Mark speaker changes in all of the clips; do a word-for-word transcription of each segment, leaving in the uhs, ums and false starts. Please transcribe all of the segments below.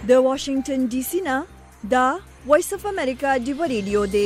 Speaker 1: د واشنگټن ډي سي نه دا وایس اف امریکا ډیو ریډیو دی.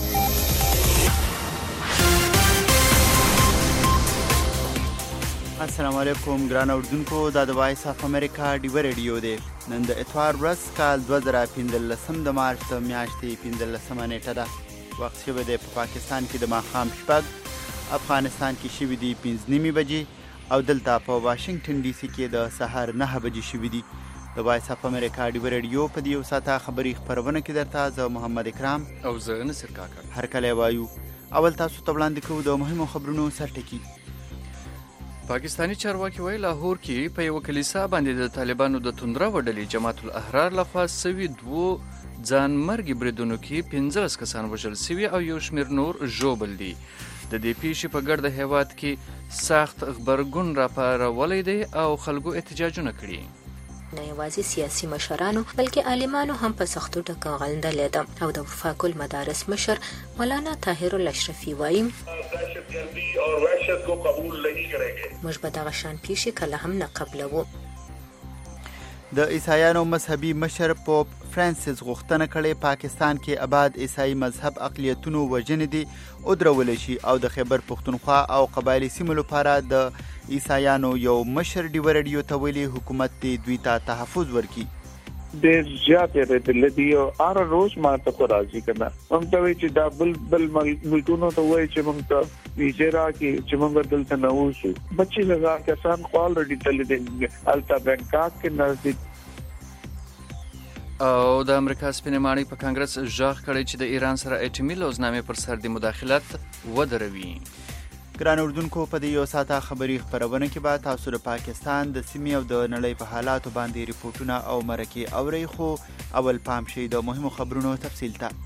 Speaker 2: السلام علیکم ګران اوردونکو، دا د وایس اف امریکا ډیو ریډیو دی. نن د اتوار ورځ کال دوه زره پنځلسم د مارچ د میاشتې پنځلسمه نیټه ده. وخت شوی دی په پاکستان کې د ماښام شپږ، افغانستان کې شوي دي پنځه نیمې بجې او دلته په واشنګټن ډي سي کې د سهار نهه بجې شوي دي. د وایس اف امریکا ډیو ریډیو په دې یو ساعته خبري خپرونه کې درته زه محمد اکرام
Speaker 3: او زه نصر کاکړ
Speaker 2: هر کله وایو. اول تاسو ته وړاندې کوو د مهمو خبرونو سرټکي.
Speaker 3: پاکستانی چارواکي وایي لاهور کې په یوه کلیسا باندې د طالبانو د توندرو ډلې جماعت الاحرار لخوا سوي دوو ځان مرګي بریدونو کې پنځلس کسان وژل سوي او یو شمېر نور ژوبل دي. د دې پیښې په ګرد هیواد کې سخت غبرګون راپارولی دی او خلکو احتجاجونه کړي.
Speaker 4: نه یوازې سیاسي مشرانو بلکې عالمانو هم په سختو ټکو غندلې ده او د وفاق المدارس مشر مولانا طاهر الاشرفي وایي دهشتګردي او وحشت کو قبول نه کړي. موږ به دغه شان پیښې کله هم نه قبلوو.
Speaker 2: د عیسایانو مذهبي مشر پوپ فرانسیس غوښتنه کړې پاکستان کې آباد عیسائی مذهب اقلیتونو وژنې دي ودرولی شي او د خیبر پښتونخوا او قبایلي سیمو لپاره د عیسایانو یو مشر ډیو ریډیو ته ویلي حکومت دې دوی ته تحفظ ورکړي.
Speaker 5: ډېر زیاتې رېدلې دي او هر روز ما ته خو راځي که نه موږ ته وایي چې دا بل بل ملکونو ته وایي چې موږ ته ویزې راکړي چې موږ دلته نه اوسو. پچیس هزار کسان خو الریډي تللي دي هلته بینکاک کې نزدیک.
Speaker 3: او د امریکا سپینې ماڼۍ په کانګرس غږ کړی چې د ایران سره اټومي لوزنامې پر سر د مداخلت ودروي.
Speaker 2: ګران اردوونکو، په دې یو ساعته خبري خپرونه کې به تاسو د پاکستان د سیمې او د نړۍ په حالاتو باندې ریپورټونه او مرکې اورئ، خو اول پام شئ د مهمو خبرونو تفصیل ته.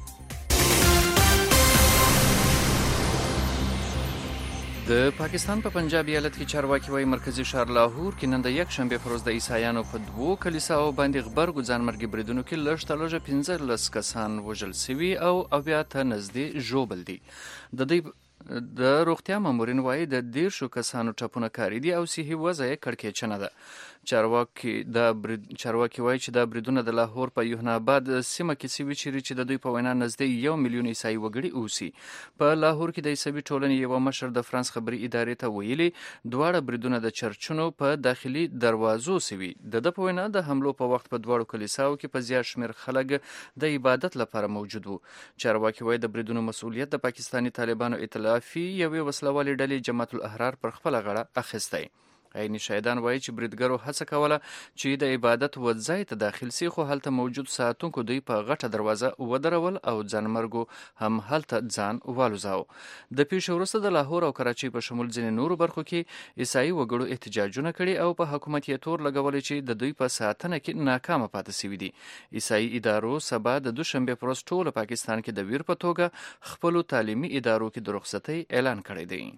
Speaker 3: د پاکستان په پنجاب ایالت کې چارواکي وایي مرکزي ښار لاهور کې نن د یک شنبې په ورځ د عیسایانو په دوو کلیساو باندې غبرګو ځانمرګي بریدونو کې لږ تر لږه پنځلس کسان وژل سوي او اویا ته نږدې ژوبل دي. د دوی د روغتیا مامورین وایي د دیرشو کسانو ټپونه کاري دي او صحي وضع یې کړکېچنه ده. چارواکي دا برید چارواکي وایي چې دا بریدونه د لاهور په یوحنا آباد سیمه کې سوي چیرې چې د دوی په وینا نږدې یو میلیون عیسائی وګړي اوسي. په لاهور کې د عیسوي ټولنې یوه مشر د فرانس خبري ادارې ته ویلي دواړه بریدونه د چرچونو په داخلي دروازو سوي. د ده په وینا د حملو په وخت په دواړو کلیساو کې په زیات شمېر خلک د عبادت لپاره موجود وو. چارواکي وایي د بریدونو مسؤلیت د پاکستاني طالبانو اطلافي یوې وسلوالې ډلې جماعت الاحرار پر خپله غاړه اخیستی. عیني شاهدان وایي چې بریدګرو هڅه کوله چې د عبادت ودځای ته داخل سي، خو هلته موجود ساتونکو دوی په غټه دروازه ودرول او ځانمرګو هم هلته ځان والوزاو. د پیښې وروسته د لاهور او کراچۍ په شمول ځینې نورو برخو کې عیسائی وګړو احتجاجونه کړي او په حکومت یې تور لګولی چې د دوی په ساتنه کې ناکامه پاتې سوي دي. عیسائی ادارو سبا د دوشنبې په ورځ ټوله پاکستان کې د ویر په توګه خپلو تعلیمي ادارو کې د رخصتۍ اعلان کړی دی.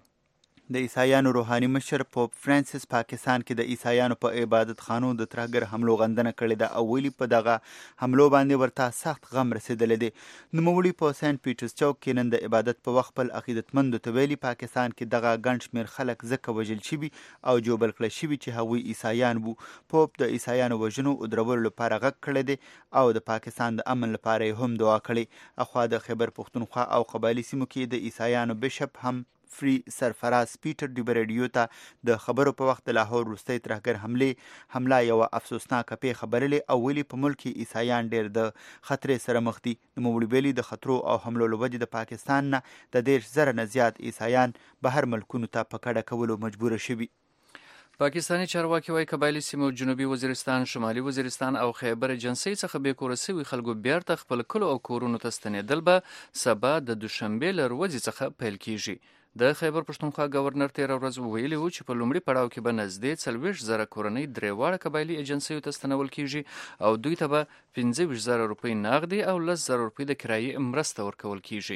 Speaker 2: د عیسایانو روحاني مشر پوپ فرانسیس پاکستان کې د عیسایانو په عبادت خانو د ترهګر حملو غندنه کړې ده او ویلي په دغه حملو باندې ورته سخت غم رسېدلی دی. نوموړي په سینټ پیټرز چوک کې نن د عبادت په وخت خپل عقیدتمندو ته ویلي پاکستان کې دغه ګڼ شمېر خلک ځکه وژل شوي او جوبل کړه شوي چې هغوی عیسایان وو. پوپ د عیسایانو وژنو او درولو لپاره غږ کړی دی او د پاکستان د امن لپاره یې هم دعا کړې. اخوا د خیبر پښتونخوا او قبایلي سیمو کې د عیسایانو بشپ هم فری سرفراز پیټر ډیو ریډیو ته د خبرو په وخت د لاهور وروستۍ ترهګر حملې حمله یوه افسوسناکه پیښه بللې او ویلي په ملک کې عیسایان ډېر د خطرې سره مخ دي. نوموړي ویلي د خطرو او حملو له وجې د پاکستان نه د دېرش زره نه زیات عیسایان بهر ملکونو ته په کډه کولو مجبوره شوي.
Speaker 3: پاکستانی چارواکي وایي قبایلي سیمو جنوبي وزیرستان، شمالي وزیرستان او خیبر جنسۍ څخه بې کوره سوي خلکو بیرته خپل کلو او کورونو ته ستنېدل به سبا د دوشنبې له ورځې څخه پیل کیږي. د خیبر پښتونخوا گورنر تېره ورځ ویلي و چې په لومړي پړاو کې به نږدې څلوېښت زره کورنۍ درې واړه قبایلي ایجنسیو ته ستنول کیږي او دوی ته به پنځه ویشت زره روپۍ نغدي او لس زره روپۍ د کرایې مرسته ورکول کیږي.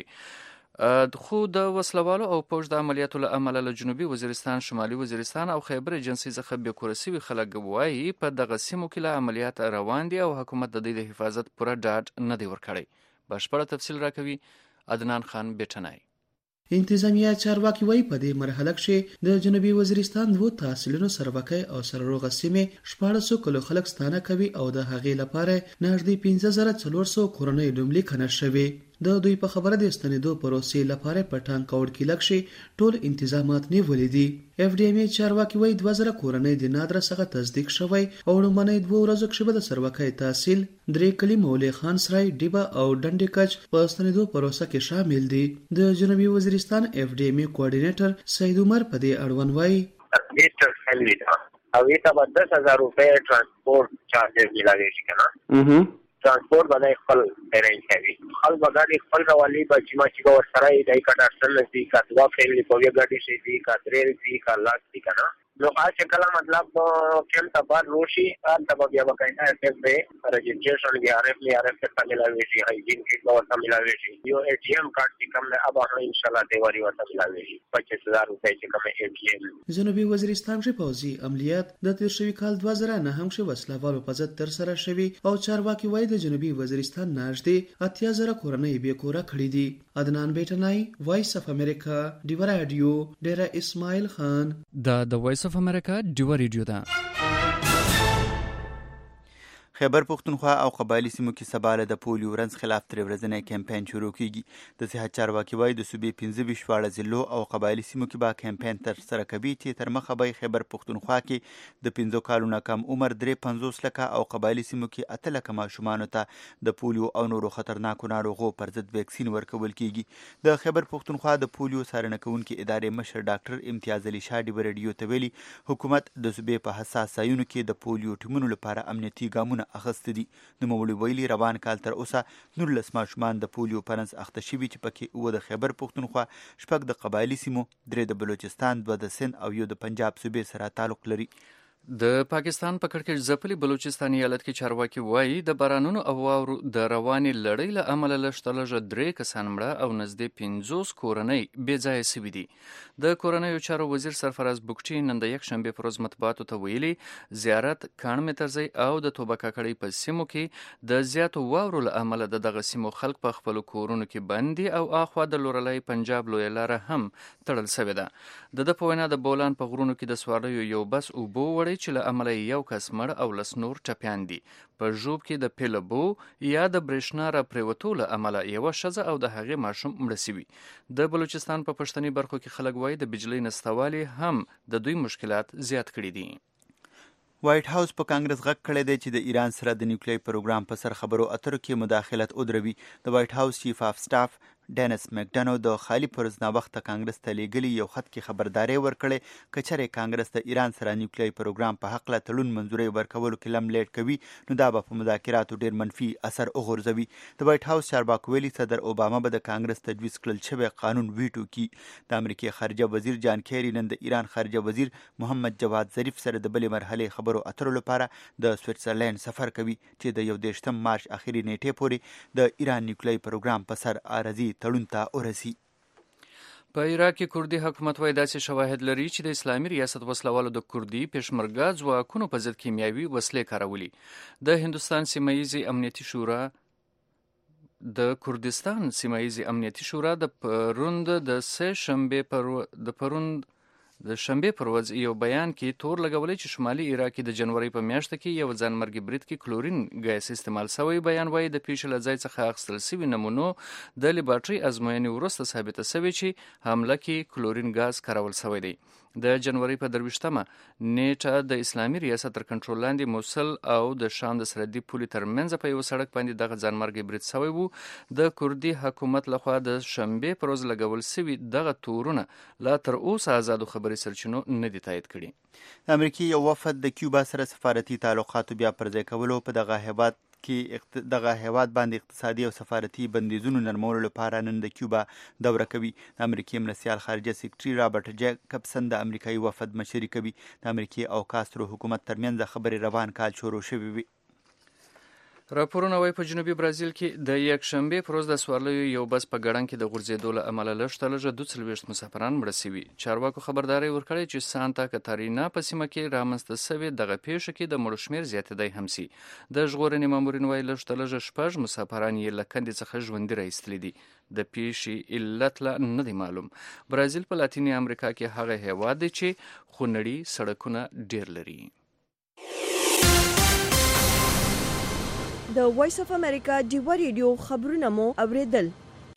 Speaker 3: خو د وسلوالو او پوځ د عملیاتو له امله له جنوبي وزیرستان، شمالي وزیرستان او خیبر جنسۍ څخه بې کوره سوي خلک وایي په دغه سیمو کې له عملیات روان دي او حکومت د دوی د حفاظت پوره ډاډ نه دی ورکړی. بشپړه تفصیل راکوي عدنان خان بیټنای.
Speaker 6: انتظامیه چارواکي وایي په دې مرحله کې د جنوبي وزیرستان دوه تحصیلونو سروکۍ او سرروغه سیمې شپاړس کلو خلک ستانه کوي او د هغې لپاره نږدې پنځه زره څلور سوه کورنۍ لومړیکنه شوي. د دوی په خبره د ستنېدو پروسې لپاره په ټانکوړ کې لږ شي ټول انتظامات نیولي دي. اف ډي ام ای چارواکي وایي دوه زره کورنۍ د نادره څخه تصدیق شوی او لومړنۍ دوه ورځو کې به د سروکۍ تحصیل درې کلي مولي خان سرای ډیبه او ډنډې کچ په ستنېدو پروسه کې شامل دي. د جنوبي وزیرستان اف ډي ام ای کوارډینیټر سید عمر په دې اړوند وایي
Speaker 7: او ایتا با دس هزار روپے ٹرانسپورٹ چارجز ملاوی شي کنه ترانسپورت باندې خپل ارینج کوي خپل باندې خپل راولي بچی ما چې ور سره دی کټ اصل نسی کاتوا فیملی په یوه غاډي شي دی کاترې دی کالاک دی کنه نو اځه کله مطلب کم تبار روشي ان تبا بیا وکاینا اف به رجسٹریشن دی ار اف لی ار اف ته ملاوي شي هایجین کیټ نو ورته ملاوي شي یو ای ټی ایم کارت چې کوم له اب ان شاء الله دیواری ورته ملاوي شي پچیس هزار روپے چې کوم ای ټی ایم.
Speaker 6: جنوبي وزیرستان کې پوځي عملیات د تیر شوي کال دوه زره نه هم شو وسلوالو په ضد تر سره شوي او چارواکي وایي د جنوبي وزیرستان نږدې اتیا زره کورنۍ بې کوره کړي دي. عدنان بیٹنای وایس اف امریکا ډیو رادیو ډیره اسماعیل خان
Speaker 3: دا د وایس اف امریکا ډیو رادیو ده.
Speaker 2: خیبر پختونخوا او قبایلی سیمو کې سبا د پولیو رنځ خلاف درې ورځنی کمپاین شروع کیږي. د صحت چارواکي وایي د صوبې پنځه ویشت واړه ضلعو او قبایلی سیمو کې به کمپاین ترسره کوي چې تر مخه به خیبر پختونخوا کې د پنځو کالو نه کم عمر درې پنځوس لکه او قبایلی سیمو کې اته لکه ماشومانو ته د پولیو او نورو خطرناکو ناروغو پر ضد ویکسین ورکول کیږي. د خیبر پختونخوا د پولیو څارنه کوونکي ادارې مشر ډاکټر امتیاز علي شاه ډیو رادیو ته ویلي حکومت د صوبې په حساس ځایونو کې د پولیو ټیمونو لپاره امنیتي ګامونه اخیستي دي. نوموړي ویلي روان کال تر اوسه نولس ماشومان د پولیو په رنځ اخته شوي چې پکې اووه د خیبر پختونخوا، شپږ د قبایلي سیمو، درې د بلوچستان، دوه د سند او یو د پنجاب صوبې سره تعلق لري.
Speaker 3: د پاکستان په کړکېچ ځپلي بلوچستان ایالت کې چارواکي وایي د بارانونو او واورو د روانې لړۍ له امله لږ تر لږه درې کسان مړه او نږدې پنځوس کورنۍ بې ځایه سوي دي. د کورنیو چارو وزیر سرفراز بوکچي نن د یکشنبې پر ورځ مطبوعاتو ته ویلي زیارت، کاڼ میترزی او د توبه کاکړۍ په سیمو کې د زیاتو واورو له امله د دغه سیمو خلک په خپلو کورونو کې بند دي او اخوا د لورلۍ پنجاب لویه لاره هم تړل سوې ده. د ده په وینا د بولان په غرونو کې د سواریو یو بس اوبو وړی چې له امله یو کس مړ او لس نور ټپیان دي. په ژوب کې د پیلبو یا د برېښنا را پریوتو له امله یوه ښځه او د هغې ماشوم مړه سوي. د بلوچستان په پښتني برخو کې خلک وایي د بجلۍ نشتوالي هم د دوی مشکلات زیات کړي دي.
Speaker 2: وایټ هاوس په کانګرس غږ کړی دی چې د ایران سره د نیوکلیر پروګرام په سر خبرو اترو کې مداخلت ودروي. د وایټ هاوس چیف اف سټاف ډینس مکډنو د خالی پرز ناوخته کانګرس ته لیږلي یو خط کې خبرداری ورکړی که چېرې کانګرس د ایران سره نیوکلیر پروګرام په هکله تړون منظوري ورکولو کې لم لیټ کوي نو دا به په مذاکراتو ډیر منفي اثر وغورځوي. د وایټ هاوس چارواکو ویلي صدر اوباما به د کانګرس تجویز کړل شوی قانون ویټو کړي. د امریکې خارجه وزیر جان کیری نن د ایران خارجه وزیر محمد جواد ظریف سره د بلې مرحلې خبرو اترو لپاره د سویټزرلینډ سفر کوي چې د یو دېرشم مارچ اخري نیټې پورې د ایران نیوکلیر پروګرام په سر عارضي تړون ته ورسي.
Speaker 3: په عراق کې کردي حکومت وایي داسې شواهد لري چې د اسلامي ریاست وسلوالو د کردي پېشمرګه ځواکونو په ضد کیمیاوي وسلې کارولي. د هندوستان سیمه ییزې امنیتي شورا د کردستان سیمه ییزې امنیتي شورا د پروند د سه شنبې پر د پروند د شنبې پر ورځ یو بیان کې تور لګولی چې شمالي عراق کې د جنوري په میاشت کې یو ځانمرګي برید کې کلورین ګیس استعمال شوی. بیان وایي د پیښې له ځای څخه اخیستل شوي نمونو د لیبارټري ازموینې وروسته ثابته شوې چې حمله کې کلورین ګاز کارول شوی دی. د جنوري په درویشتمه نیټه د اسلامي ریاست تر کنټرول لاندې موصل او د شام د سرحدي پولې ترمنځ په یو سړک باندې دغه ځانمرګي برید شوی و. د کردي حکومت لخوا د شنبې پر ورځ لګول شوي دغه تورونه لا تر اوسه آزادو خبري سرچینو نه دي تایید کړي.
Speaker 2: د امریکې یو وفد د کیوبا سره سفارتي تعلقاتو بیا پرځای کولو په دغه هیواد کې دغه هیواد باندې اقتصادي او سفارتي بندیزونو نرمولو لپاره نن د کیوبا دوره کوي. د امریکې مرستیال خارجه سکرټري رابرټ جیکبسن د امریکایي وفد مشري کوي. د امریکې او کاسترو حکومت ترمنځ خبرې روان کال شروع شوې وي.
Speaker 3: راپورونه وايي په جنوبي برازیل کې د یک شنبې پر ورځ د سوارلیو یو بس په ګړنګ کې د غورځېدو له امله لږ تر لږه دوه څلوېښت مسافران مړه شوي. چارواکو خبرداری ورکړې چې سانتا کاتارینا په سیمه کې رامنځته شوې دغه پیښه کې د مړو شمېر زیاتېدی هم سي. د ژغورنې مامورین وايي لږ تر لږه شپږ مسافران یې له کندې څخه ژوندي راایستلي دي. د پیښې علت لا نه دی معلوم. برازیل په لاتینې امریکا کې هغه هیواد دی چې خونړي سړکونه ډیر لري.
Speaker 1: د وایس اف امریکا ډیوا ریډیو خبرونه مو اوریدل.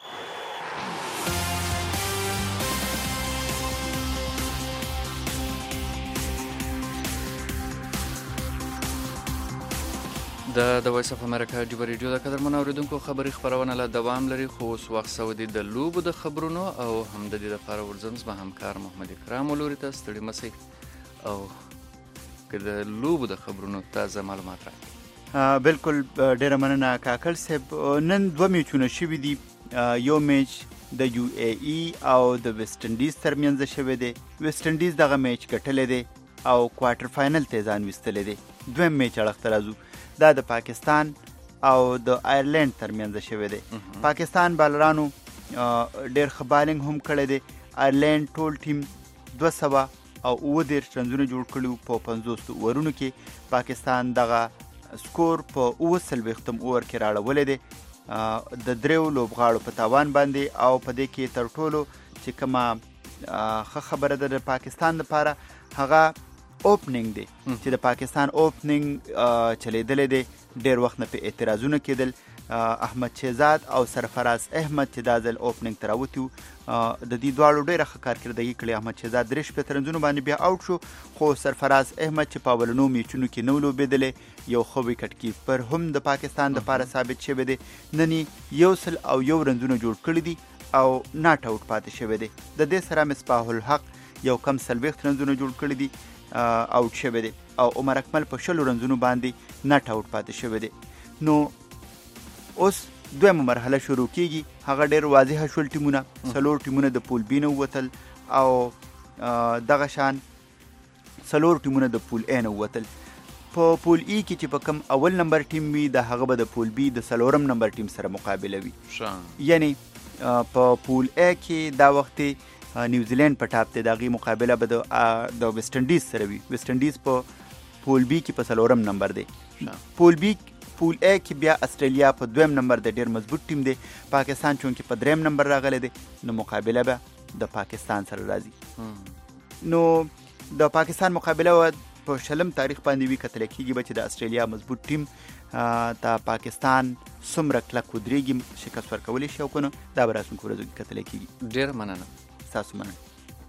Speaker 3: د د وایس اف امریکا ډیوا ریډیو د قدرمنو اوریدونکو خبري خبرونه له دوام لري، خو اوس وخت سعودي د لوبو د خبرونو او هم د دې لپاره ورځم زما همکار محمد اکرام ولوري ته ستړي مسئ او که د لوبو د خبرونو تازه معلومات راکړي.
Speaker 2: بالکل ډیره مننه کاکل صاحب. نن دوه میچونه شوي دي. یو میچ د یو ای ای او د ویسټ انډیز ترمنځ شوی دی. ویسټ انډیز دغه میچ ګټلی دی او کوارټر فاینل ته ځان ویستلی دی. دویم میچ اړخ ته راځو، دا د پاکستان او د آیرلینډ ترمنځ شوی دی. پاکستان بالرانو ډیر ښه بالینګ هم کړی دی. آیرلینډ ټول ټیم دوه سوه او اووه دېرش رنزونه جوړ کړي په پنځوس اورونو کې. پاکستان دغه سکور په اوه څلوېښتم اوور کې راړولی دی د دریو لوبغاړو په تاوان باندې، او په دې کې تر ټولو چې کومه ښه خبره ده د پاکستان لپاره هغه اوپننګ دی چې د پاکستان اوپننګ چلیدلی دی. ډېر وخت نه په اعتراضونه کېدل. احمد شهزاد او سرفراز احمد چې دا ځل اوپننګ ته راوتي وو، د دې دواړو ډېره ښه کارکردګي کړې. احمد شهزاد درې شپېته رنزونو باندې بیا آوټ شو، خو سرفراز احمد چې په اولنو میچونو کې نه و لوبېدلی، یو ښه ویکټ کیپر هم د پاکستان دپاره ثابت شوی دی. نن یو سل او یو رنزونه جوړ کړي دي او ناټ آوټ پاتې شوی دی. د دې سره مصباح الحق یو کم څلوېښت رنزونه جوړ کړي دي، آوټ شوی دی، او عمر اکمل په شلو رنزونو باندې ناټ آوټ پاتې شوی دی. نو اوس دویمه مرحله شروع کیږي. هغه ډېر واضحه شول ټیمونه، څلور ټیمونه د پول بي نه ووتل او دغه شان څلور ټیمونه د پول اے نه ووتل. په پول ای کې چې په کم اول نمبر ټیم وي د هغه به د پول بي د څلورم نمبر ټیم سره مقابله وي. یعنی په پول اے کې دا وخت نیوزیلینډ په ټاپ دی، د هغې مقابله به د ویسټ انډیز سره وي. ویسټ انډیز په پول بي کې په څلورم نمبر دی. پول بي پول اے کې بیا استرالیا په دویم نمبر د ډېر مضبوط ټیم دی. پاکستان چونکې په دریم نمبر راغلی دی، نو مقابله به د پاکستان سره راځي. نو د پاکستان مقابله په شلم تاریخ باندې وي، کتلی کېږي به چې د استرالیا مضبوط ټیم د پاکستان څومره کلک ودرېږي، شکست ورکولی شي او که نه، دا به راتلونکو ورځو کې کتلی کېږي.
Speaker 3: ډېره مننه.
Speaker 2: ستاسو مننه.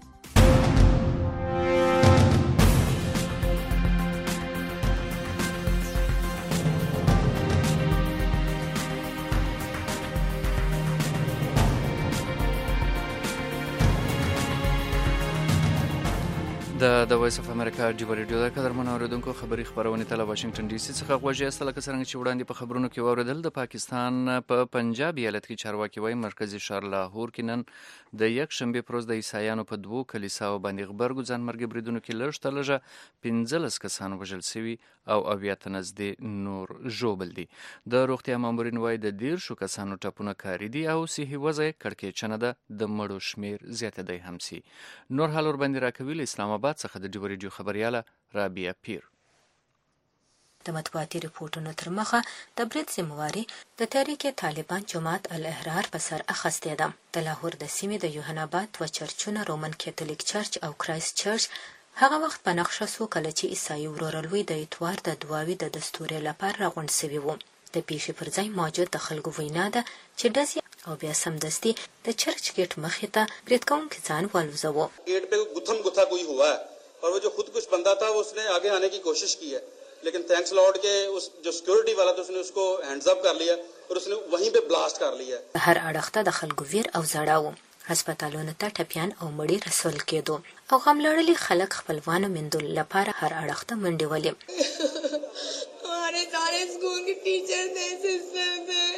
Speaker 3: د د وایس اف امریکا ډیوا ریډیو د قدرمنو اوریدونکو خبري خبرونه ته له واشنگټن ډي سي څخه غوږی یاست. لکه څرنګه چې وړاندې په خبرونو کې واوریدل، د پاکستان په پنجاب ایالت کې چارواکي وایي مرکزي ښار لاهور کې نن د یک شنبې پر ورځ د عیسایانو په دوو کلیساو باندې غبرګو ځانمرګي بریدونو کې لږ تر لږه پنځلس کسان وژل شوي او اویا ته نږدې نور ژوبل دي. د روغتیا مامورین وایي د دېرشو کسانو ټپونه کاري دي او صحي وضع یې کړکېچنه ده، د مړو شمېر زیاتېدی هم سي. نور حال ورباندې راکوي له اسلام آباد څخه د ډیوا ریډیو خبریاله رابعه پیر.
Speaker 4: د مطبوعاتي ریپورټونو تر مخه د برید ذمهواري د تحریک طالبان جماعت الاحرار په سر اخیستې ده. د لاهور د سیمې د یوحنا آباد دوه چرچونه رومن کاتولیک چرچ او کرایست چرچ هغه وخت په نقشه سو کله چې عیسائی ورورلوی د اتوار د دعاوي د دستوري لپاره راغونډ شوي وو. د پیښې پر ځای موجود د خلکو وینا ده چې ډزې او بیا سمدستي د چرچ गेट مخې ته برید کوونکي ځان والوزاوه.
Speaker 8: गेट पे गुथम गुथा कोई हुआ है और वो जो खुद कुछ बंदा था वो उसने आगे आने की कोशिश की है, लेकिन थैंक्स लॉर्ड के उस जो सिक्योरिटी वाला था उसने उसको हैंड्स अप कर लिया और उसने वहीं पे ब्लास्ट कर लिया.
Speaker 4: هر اړخ ته د خلکو ویر او زړاو. هسپتالونو ته ټپیان او مړي رسول کېدو او غم لړلي خلک خپلوانو مندل لپاره هر اړخ ته منډې ولې.
Speaker 9: हमारे सारे स्कूल के टीचर थे, सिस्टर थे.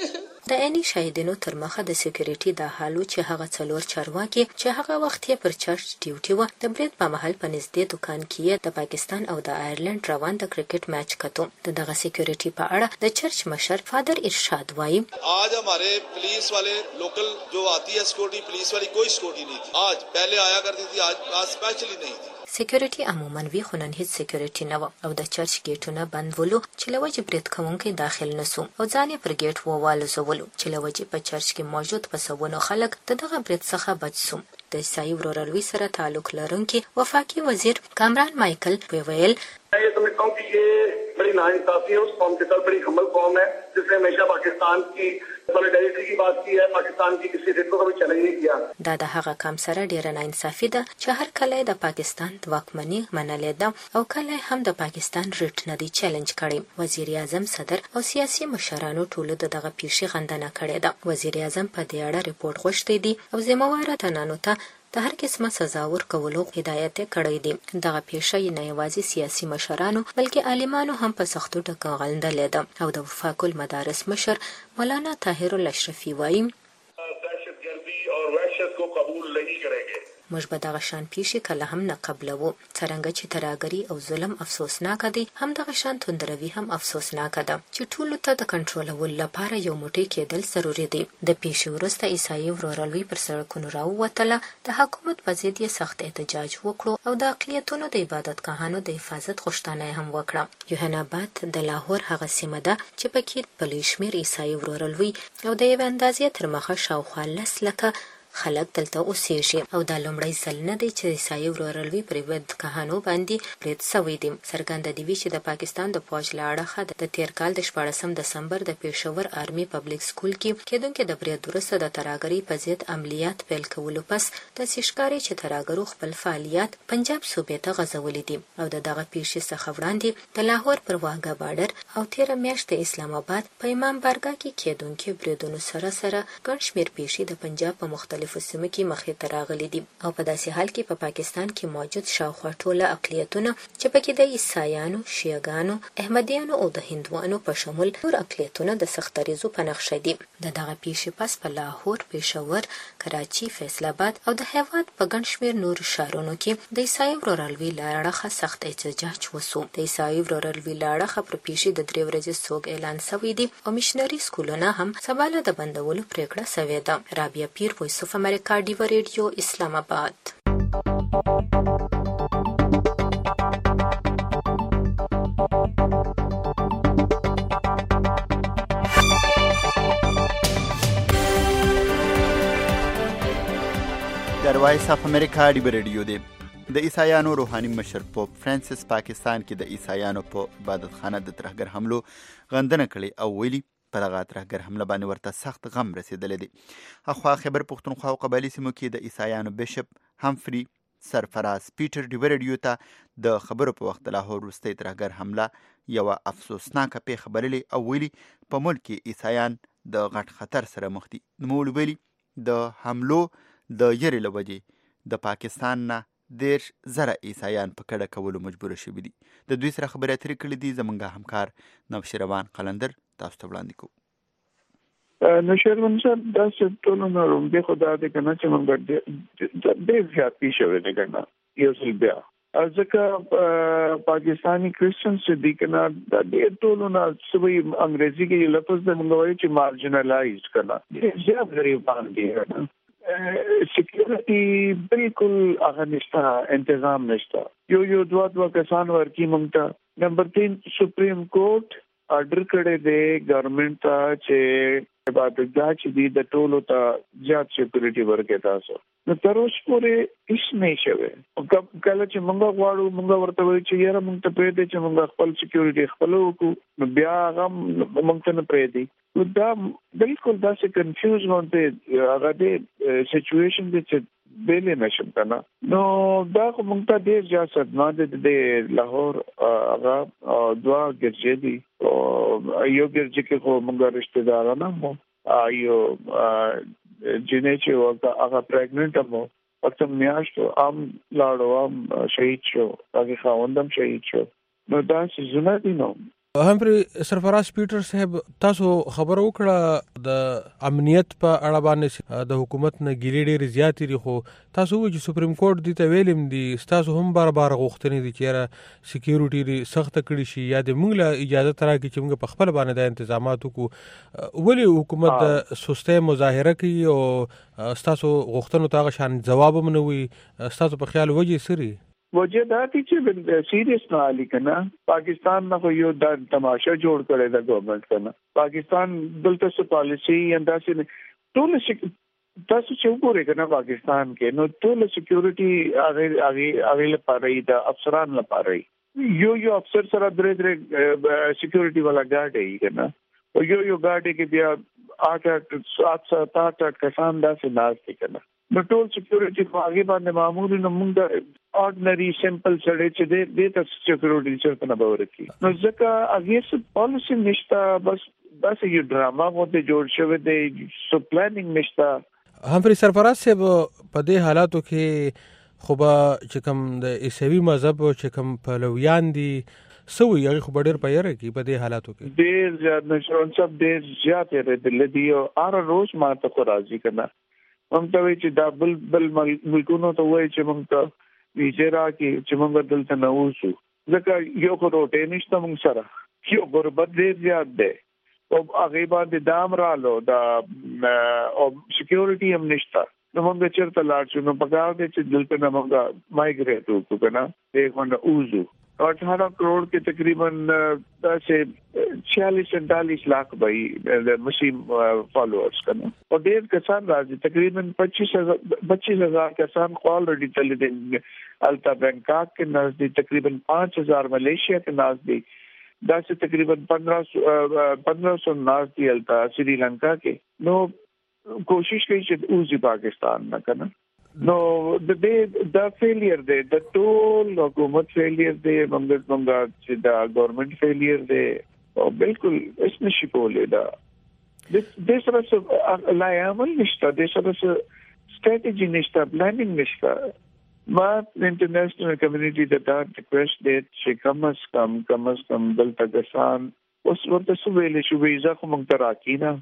Speaker 4: د عیني شاهدینو تر مخه د سکیورټي د حالو چې هغه څلور چارواکي چې هغه وخت یې پر چرچ ډیوټي و د برید په محل په نږدې دکان کې د پاکستان او د آیرلند روان د کرکټ میچ کتو. د دغه سکیورټي په اړه د چرچ مشر فادر ارشاد وایي
Speaker 9: आज हमारे पुलिस वाले लोकल जो आती है सिक्योरिटी पुलिस वाली कोई सिक्योरिटी नहीं थी. आज पहले आया करती थी, आज आज स्पेशली नहीं थी.
Speaker 4: سکیورټي عموما وی خو نن هیڅ سکیورټي نه و او د چرچ گیټونه بند ولو چې لوجه برید کوونکي داخل نسو او ځان یې پر گیټ ووالو زولو چې لوجه په چرچ کې موجود پسونه خلک دغه برید څخه بچ سو. د عیسائی ورورلوي سره تعلق لرونکي وفاقي وزیر کامران مایکل ویل
Speaker 10: मैं ये समझता हूँ कि ये बड़ी नाइंसाफी है उस कौम के साथ, बड़ी हमल कौम है जिसने हमेशा पाकिस्तान की सॉलिडेरिटी की बात की है, पाकिस्तान की किसी रिट को कभी चैलेंज नहीं किया.
Speaker 4: دا د هغه کام سره ډیره ناانصافي ده چې هر کله د پاکستان د واکمنۍ منلې ده او کله هم د پاکستان ریټ نه دی چیلنج کړي. وزیر اعظم صدر او سیاسي مشرانو ټول دغه پیښې غندنه کړې ده. وزیر اعظم په دې اړه ریپورت غوښتي دي او ذمہوار تنانو ته د هر قسمه سزا ورکولو هدایت کړی دی. دغه پیښه نه یوازې سیاسي مشرانو بلکې عالمانو هم په سختو ټکو غندلې ده او د وفاق المدارس مشر مولانا طاهر الاشرفي وایي
Speaker 10: दहशतगर्दी और वहशत को कबूल नहीं करेंगे.
Speaker 4: موږ به دغه شان پیښې کله هم نه قبلوو. څرنګه چې ترهګري او ظلم افسوسناک دي هم دغه شان توندروي هم افسوسناک ده چې ټولو ته د کنټرولولو لپاره یو موټی کېدل ضروري دي. د پیښې وروسته عیسائی ورورلوي پر سړکونو راووتله. د حکومت په ضد یې سخت احتجاج وکړو او د اقلیتونو د عبادتګاهانو د حفاظت غوښتنه هم وکړه. یوهاناباد د لاهور هغه سیمه ده چې پکې په لوی شمېر عیسائی ورورلوي او د یوې اندازې تر مخه شاوخوا لس لکه خلک دلته اوسېږي او دا لومړی ځل نه دی چې عیسائی ورورلوي پر عبادتګاهانو باندې برید سوی دی. څرګنده دی چې د پاکستان د پوځ له اړخه د تیر کال د شپاړسم دسمبر د پېښور آرمي پبلک سکول کې کېدونکي د برید وروسته د ترهګرۍ په ضد عملیات پیل کولو پس داسې ښکاري چې ترهګرو خپل فعالیت پنجاب صوبې ته غځولی دي او د دغه پیښې څخه وړاندې د لاهور پر واګه بارډر او تېره میاشت د اسلام آباد په امام بارګاه کې کېدونکي بریدونو سره سره ګڼ شمېر پیښې د پنجاب په مختلف مختلفو سیمو کې مخې ته راغلي دي او په داسې حال کې په پا پاکستان کې موجود شاوخوا ټوله اقلیتونه چې پکې د عیسایانو، شیعګانو، احمدیانو او د هندوانو په شمول نور اقلیتونه د سختریزو په نقشه دي. د دغه پیښې پس په لاهور، پېښور، کراچي، فیصل آباد او د هیواد په ګڼ شمېر نورو ښارونو کې د عیسائی ورورلوي له اړخه سخت احتجاج وسو. د عیسائی ورورلوي له اړخه پر پیښې د درې ورځې سوګ اعلان سوی دی او میشنري سکولونه هم سبا له د بندولو پریکړه سوې ده. رابعه پیر، وایس اف امریکا، ډیوا ریډیو، اسلام آباد.
Speaker 2: در وایس اف امریکا ډیوا ریډیو دی. د عیسایانو روحاني مشر پوپ فرانسیس پاکستان کې د عیسایانو په عبادتخانه د ترهګر حملو غندنه کړې او ویلي په دغه ترهګر حمله باندې ورته سخت غم رسېدلی دی. اخوا خیبر پښتونخوا او قبایلي سیمو کې د عیسایانو بشپ همفري سرفراز پیټر ډیوا ریډیو ته د خبرو په وخت د لاهور وروستۍ ترهګر حمله یوه افسوسناکه پیښه بللې او ویلي په ملک کې عیسایان د غټ خطر سره مخ دي. نوموړي ویلي د حملو د یرې له وجې د پاکستان نه دېرش زره عیسایان په کډه کولو مجبوره شوي دي. د دوی سره خبرې اترې کړې دي زموږ همکار نوشیروان قلندر. تاسو ته وړاندې کوو.
Speaker 5: نوشیروان صاحب داسې ټولو نه رومدې خو دا دی که نه چې موږ ډېر زیات پیښ شوی دی که نه یو ځل بیا ځکه پاکستاني کرسچنز چې دي که نه دا ډېر ټولو نه څه وایي انګریزي کې یو لفظ دی موږ وایو چې مارجنلایز که نه ډېر زیات غریبان دي که نه. سکیورټي بالکل هغه نشته، انتظام نشته. یو یو دوه دوه کسان ورکي موږ ته. نمبر تین سپریم کورټ آرډر کړی دی ګورنمنټ ته چې عبادتګاه چې دي د ټولو ته زیات سکیورټي ورکړي تاسو. نو تر اوسه پورې هیڅ نه شوی. کله چې موږ غواړو موږ ورته وایو چې یاره موږ ته پرېږدئ چې موږ خپل سکیورټي خپله وکړو، نو بیا هغه موږ ته نه پرېږدي. نو دا بالکل داسې کنفیوز غوندې هغه دی سچویشن دی چې بیلې نشم که نه. نو دا خو موږ ته ډېر زیات صدمه دی. د لاهور هغه دوه ګرجې دي. یو ګرجې کې خو موږ رشته داران هم وو، یو جنې چې ورته هغه پریګننټ هم وو، ورته میاشتو هم لاړو، هم شهید شو، هغې خاوند هم شهید شو. نو دا څیزونه دي. نو
Speaker 11: هم پر سرفراز پیټر صاحب تاسو خبر وکړه د امنیت په اړه باندې د حکومت نه ګیلې ډېرې زیاتې دي، خو تاسو وایي چې سپریم کورټ دې ته ویلم دي تاسو هم بار بار غوښتنې دي چې یاره سکیورټي دې سخته کړي شي یا د موږ له اجازه راکړي چې موږ په خپل باندې د انتظامات وکړو. ولې حکومت د سستۍ مظاهره کوي او ستاسو غوښتنو ته هغه شان جواب هم نه وي؟ ستاسو په خیال وجې سري
Speaker 5: وجه دا دي چې سیریس نه علي کنه پاکستان نه یو د تماشا جوړ کړی دا ګورنمنت کنه پاکستان دلته څه پالیسی انداسې ټول تاسو چې وګورئ کنه پاکستان کې نو ټول سکیورټي هغه هغه هغه لپاره د افسران لپاره یو یو افسر سره درې درې سکیورټي والا ګارد یې کنه او یو یو ګارد کې بیا اټ اټ سات اټ کسان داسې ناز دي کنه نو ټول سکیورټي په هغه باندې معمول نو موږ ordinary simple سره چې دې دې ته سکیورټي چرته نه ورکی نو ځکه هغه څه پالیسی نشته بس بس یو ډراما مو ته جوړ شوی دی سو پلانینګ نشته.
Speaker 11: هم پر سرفراز صاحب په دې حالاتو کې خو به چې کوم د عیسوي مذهب چې کوم پلویان دي سوي هغه خو ډېر پیره کې په دې حالاتو کې
Speaker 5: ډېر زیات نشون سب ډېر زیات دی دی او هر روز ما ته خو راځي کنه موږ ته چې دا بل بل ملکونو ته وایي چې موږ ته ویجرا کې چې موږ دلته نه اوسو ځکه یو خو روټې نشته موږ سره یو غربت ډېر زیات دی او هغه باندې دام رالو دا او سکیورټي هم نشته نو موږ چیرته لاړ شو نو پکار دی چې دلته نه موږ مایګریټ وکړو کنه دې باندې اوسو अठारह करोड़ के तकरीबन से छियालीस सैंतालीस लाख भाई मुस्लिम फॉलोअर्स का ना और डेढ़ कसान राजी तकरीबन पच्चीस हजार पच्चीस हजार कसान ऑलरेडी चले देंगे अल्ता बैंकॉक के नजदीक तकरीबन पाँच हजार मलेशिया के नजदीक दस से तकरीबन पंद्रह सौ पंद्रह सौ नजदीक अल्ता श्रीलंका के नो कोशिश की उसी पाकिस्तान ना करना No, the day the failure day, the total hukumat failure day, मंगा मंगा चिदा government failure day, और बिल्कुल इसमें शिकोले दा. This this रस लायामल निश्ता, this रस strategy निश्ता, planning निश्ता. मात international community that are request that she कम अज कम कम अज कम दल तकसान उस वक्त सुबह शुबीज़ा को मंगतरा की ना.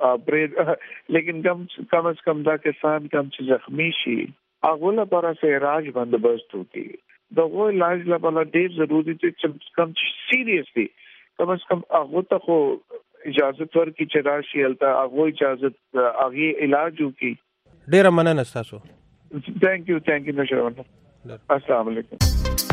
Speaker 5: लेकिन कम कम अज कम दा किसान कम से जख्मी शी आगोला पर से इलाज बंदोबस्त होती तो वो इलाज ला देर जरूरी थी कम सीरियसली कम अज कम आगो तक हो इजाजत वर की चराशी अलता आगो इजाजत आगे इलाज हो की
Speaker 11: डेरा मना नस्तासो.
Speaker 5: Thank you thank you Nosherwan. अस्सलाम वालेकुम.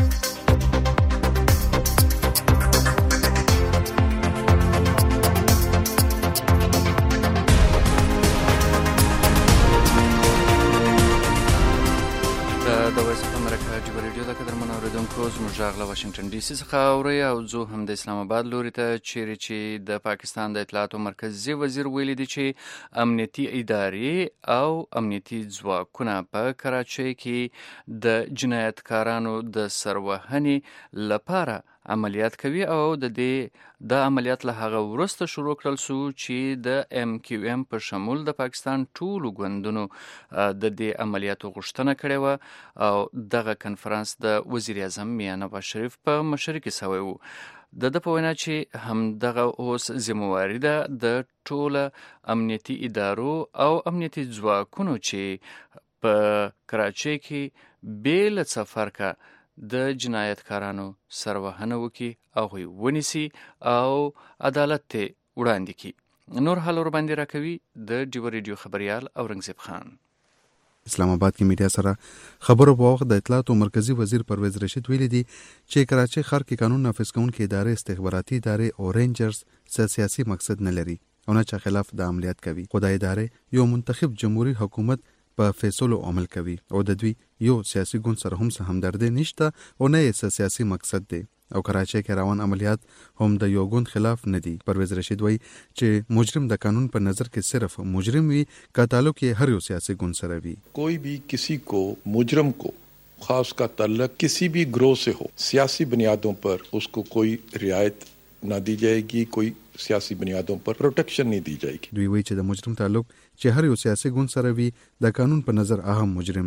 Speaker 3: د وایس اف امریکا جبر ریډیو د قدر منوریدونکو زموږ غږ له واشنگټن ډي سي څخه اوري او زه هم د اسلام آباد لوري ته چیرې چې د پاکستان د اطلاعاتو مرکزي وزیر ویلي دی چې امنیتي ادارې او امنیتي ځواکونه په کراچۍ کې د جنایتکارانو د سروهنې لپاره عملیات کوي او د دې د عملیات له هغه وروسته شروع کړل سو چې د ام کیو ام په شمول د پاکستان ټولو ګوندونو د دې عملیاتو غوښتنه کړې وه او دغه کنفرانس د وزیر اعظم میاں نواز شریف په مشرۍ کې سوی و. د ده په وینا چې همدغه اوس ذمهواري ده د ټوله امنیتي ادارو او امنیتي ځواکونو چې په کراچۍ کې بې له څه فرقه د جنایتکارانو سروهنه وکړي او هغوی ونیسي او عدالت ته وړاندې کړي. نور حال ورباندې راکوي د ډیو ریډیو خبریال اورنګزیب خان.
Speaker 12: اسلام آباد کې میډیا سره خبرو په وخت د اطلاعاتو مرکزی وزیر پرویز رشید ویلي دي چې کراچۍ ښار کې قانون نافذ کوونکې ادارې استخباراتي ادارې او رینجرز سیاسي مقصد نه لري او نه چا خلاف د عملیات کوي. خو د ادارې یو منتخب جمهوریت حکومت په فیصلو عمل کوي او د دوی یو سیاسي ګوند سره هم څه همدردي نشته او نه یې سیاسي مقصد دی او کراچۍ کې روان عملیات هم د یو ګوند خلاف نه دي. پرویز رشید وایي چې مجرم د قانون په نظر کې صرف مجرم وي که تعلق یې هر یو سیاسي ګوند سره وي.
Speaker 13: کوئی بھی کسی کو مجرم کو خاص کا تعلق کسی بھی گروہ سے ہو سیاسی بنیادوں پر اس کو کوئی رعایت نہ دی جائے گی, کوئی سیاسی بنیادوں پر پروٹیکشن نہیں دی جائے گی.
Speaker 12: دوی وایي چې د مجرم تعلق چې هر یو سیاسي ګوند سره وي د قانون په نظر اهم مجرم دی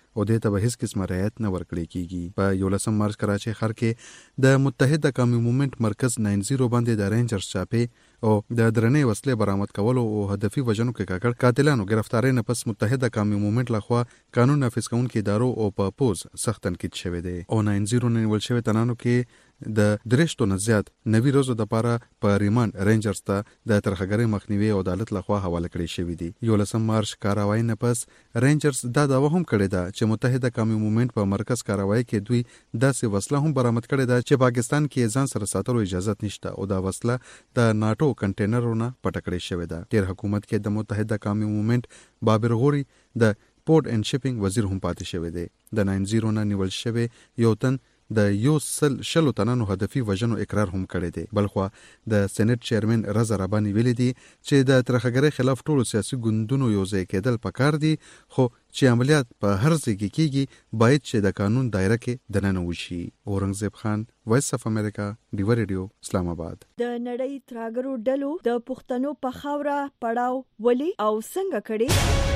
Speaker 12: او دې ته به هیڅ قسمه رعایت نه ورکړي کیږي. په یولسم مارچ کراچي ښار کې د متحده قومي موومنت مرکز ناین زیرو باندې د رینجرز چاپې او د درنې وسلې برآمد کولو او هدفي وژنو کې کاکړ قاتلانو گرفتاری نه پس متحده قومي موومنت لخوا قانون نافذ کوونکو ادارو او په پوز سخت تنقید شوی دی. او ناین زیرو نه نیول شوی تنانو کې د درشتو نه زیات نوي روزو د پاره په ریماند رینجرز ته د ترخګری مخنیوي او عدالت لخوا حواله کړی شوی دی. یولسم مارچ کاروای نه پس رینجرز دا داوا هم کړی دا چې متحده قومي موومنت په مرکز کاروای کې دوی داسې وسله هم برآمد کړې ده چې پاکستان کې ځان سره ساتلو اجازه نشته او دا وسله د ناتو کنټینرونو پټ کړې شوې ده. ډیر حکومت کې د متحده قومي موومنت بابر غوري د پورټ اینڈ شپینګ وزیر هم پاتې شوی دی. د ناین زیرو نه نیول شوی یو تن د یو سل شلو تنانو هدفي وژنو اقرار هم کړی دی. بلخوا د سېنات چیرمن رضا رباني ویلي دي چې د ترخګری خلاف ټولو سیاسي ګوندونو یو ځای کېدل پکار دي، خو چې عملیات په هر ځای کې کیږي باید چې د قانون دایره کې دننه وشي. اورنګزیب خان، وایس اف امریکا، ډیو ریډیو، اسلام آباد.
Speaker 1: د نړۍ ترهګرو ډلو د پښتنو په خاوره پړاو ولي او څنګه کړي؟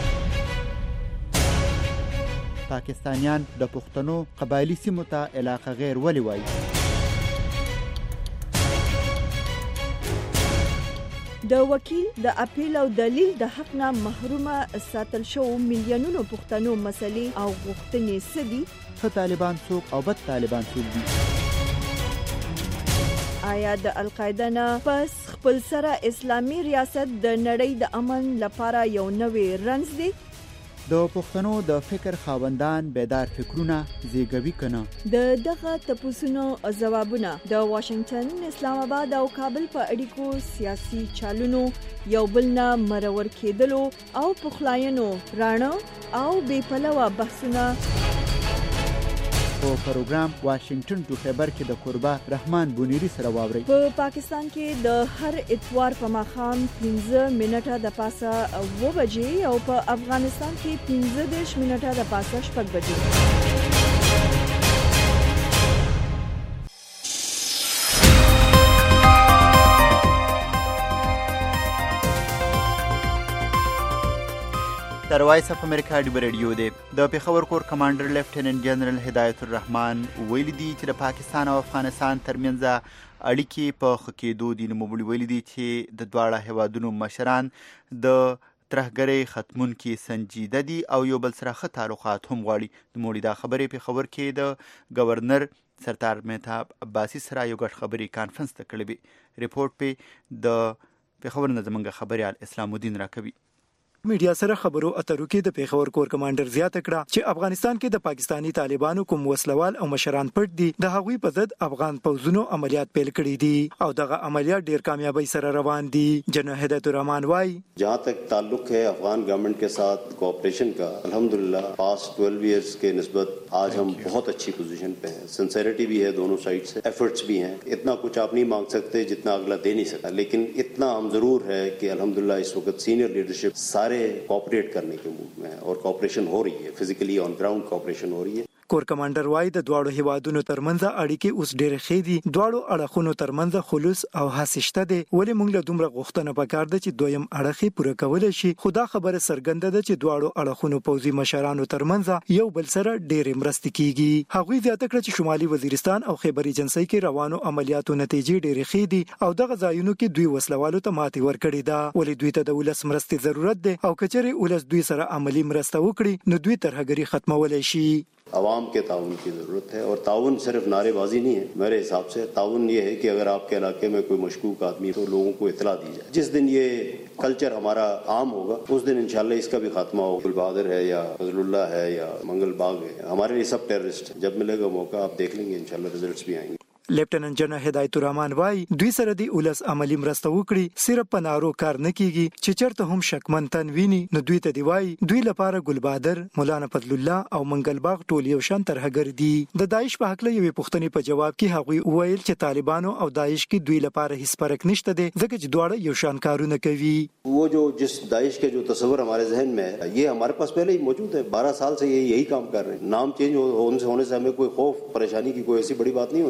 Speaker 2: پاکستانیان د پښتنو قبایلی سیمو ته علاقه غیر ولی وایي؟
Speaker 1: د وکیل د اپیل او دلیل د حق نه محرومه ساتل شو میلیونونو پښتنو مسلې او غوښتنې سدي؟
Speaker 2: ښه طالبان څوک او بد طالبان څوک دي؟
Speaker 1: آیا د القاعده نه پس خپل سره اسلامي ریاست د نړۍ د امن لپاره یو نوې رنځ دی؟
Speaker 2: د پښتنو د فکر خاوندان بیدار فکرونه زیږوي کنه؟ د
Speaker 1: دغه تپوسونو ځوابونه د واشنگټن، اسلام آباد او کابل په اړیکو سیاسي چالونو یو بل نه مرور کېدلو او پخلاینو راڼه او بې پلوه بحثونه
Speaker 2: په پروګرام واشنگټن ټو خیبر کې د قربا رحمان بونیری سره واوري.
Speaker 1: په پاکستان کې د هر اتوار په ماښام پنځه منټه د پاسه اوه بجې او په افغانستان کې پنځه دېرش منټه د پاسه شپږ بجې.
Speaker 2: تر وایس اف امریکا ډیو ریډیو دی. د پیښور کور کمانډر لیفټیننټ جنرال هدایت الرحمن ویلي دي چې د پاکستان او افغانستان ترمنځ اړیکې په ښه کېدو دي. نوموړي ویلي دي چې د دواړه هیوادونو مشران د ترهګرۍ ختمونکي سنجیده دي او یو بل سره ښه تعلقات هم غواړي. نوموړي دا خبرې پیښور کې د گورنر سردار مهتاب عباسي سره یو ګډ خبري کانفرنس ته کړی وي. ریپورت په د پیښور نه زموږ خبريال اسلام الدین راکوي.
Speaker 14: میډیا سره خبرو اترو کې د پیښور کور کمانډر زیاته کړه چې افغانستان کې د پاکستانی طالبانو کوم وسلوال او مشران پټ دي، د هغوی په ضد افغان پوځونو عملیات پیل کړي دي او دغه عملیات ډیر کامیابی سره روان دي. جنرال هدایت الرحمن وايي
Speaker 15: جہاں تک تعلق ہے افغان گورنمنٹ کے ساتھ کوآپریشن کا، الحمدللہ پاسٹ ٹویلو ایئرز کے نسبت آج ہم بہت اچھی پوزیشن پہ ہیں. سنسیریٹی بھی ہے دونوں سائڈ سے، ایفرٹس بھی ہیں. اتنا کچھ آپ نہیں مانگ سکتے جتنا اگلا دے نہیں سکتا، لیکن اتنا ہم ضرور ہے کہ الحمدللہ اس وقت سینئر لیڈرشپ سارے کوآپریٹ کرنے کے موڈ میں ہے اور کوآپریشن ہو رہی ہے، فزیکلی آن گراؤنڈ کوآپریشن ہو رہی ہے.
Speaker 14: کور کمانډر وايي د دواړو هیوادونو ترمنځ اړیکې اوس ډېرې ښې دي. دواړو اړخونو ترمنځ خلوص او هڅې شته دي. ولې موږ له دومره غوښتنه پکار ده چې دویم اړخ یې پوره کولی شي. خو دا خبره څرګنده ده چې دواړو اړخونو پوځي مشرانو ترمنځ یو بل سره ډېرې مرستې کیږي. هغوی زیاته کړه چې شمالي وزیرستان او خیبر ایجنسۍ کې روانو عملیاتو نتیجې ډېرې ښې دي او دغه ځایونو کې دوی وسلوالو ته ماتې ورکړې ده. ولې دوی ته د ولس مرستې ضرورت دی او کچېرې ولس دوی سره عملی مرسته وکړي نو دوی ترهګري ختمولی شي.
Speaker 15: عوام کے تعاون کی ضرورت ہے اور تعاون صرف نعرے بازی نہیں ہے. میرے حساب سے تعاون یہ ہے کہ اگر آپ کے علاقے میں کوئی مشکوک آدمی تو لوگوں کو اطلاع دی جائے. جس دن یہ کلچر ہمارا عام ہوگا اس دن انشاءاللہ اس کا بھی خاتمہ ہوگا. گل بہادر ہے یا فضل اللہ ہے یا منگل باغ ہے، ہمارے لیے سب ٹیررسٹ ہیں. جب ملے گا موقع آپ دیکھ لیں گے انشاءاللہ ریزلٹس بھی آئیں گے.
Speaker 14: لیفټیننټ جنرال هدایت الرحمن وايي دوی سره دی ولس عملی مرسته وکړي، صرف په نارو کار نه کیږي. چې چرته هم شکمن تن ویني نو دوی ته دی وايي دوی لپاره ګل بهادر، مولانا فضل الله او منګل باغ ټول یو شان ترهګر دي. د داعش په حق له یوې پوښتنې په جواب کې هغوی وویل چې طالبانو او داعش کې دوی لپاره هیڅ فرق نشته دی ځکه چې دواړه یو شان کارونه کوي.
Speaker 15: وہ جو جس داعش کے جو تصور ہمارے ذہن میں ہے یہ ہمارے پاس پہلے ہی موجود ہے. بارہ سال سے یہ یہی کام کر رہے ہیں. نام چینج ہونے سے ہمیں کوئی خوف پریشانی کی کوئی ایسی بڑی بات نہیں ہونی چاہیے.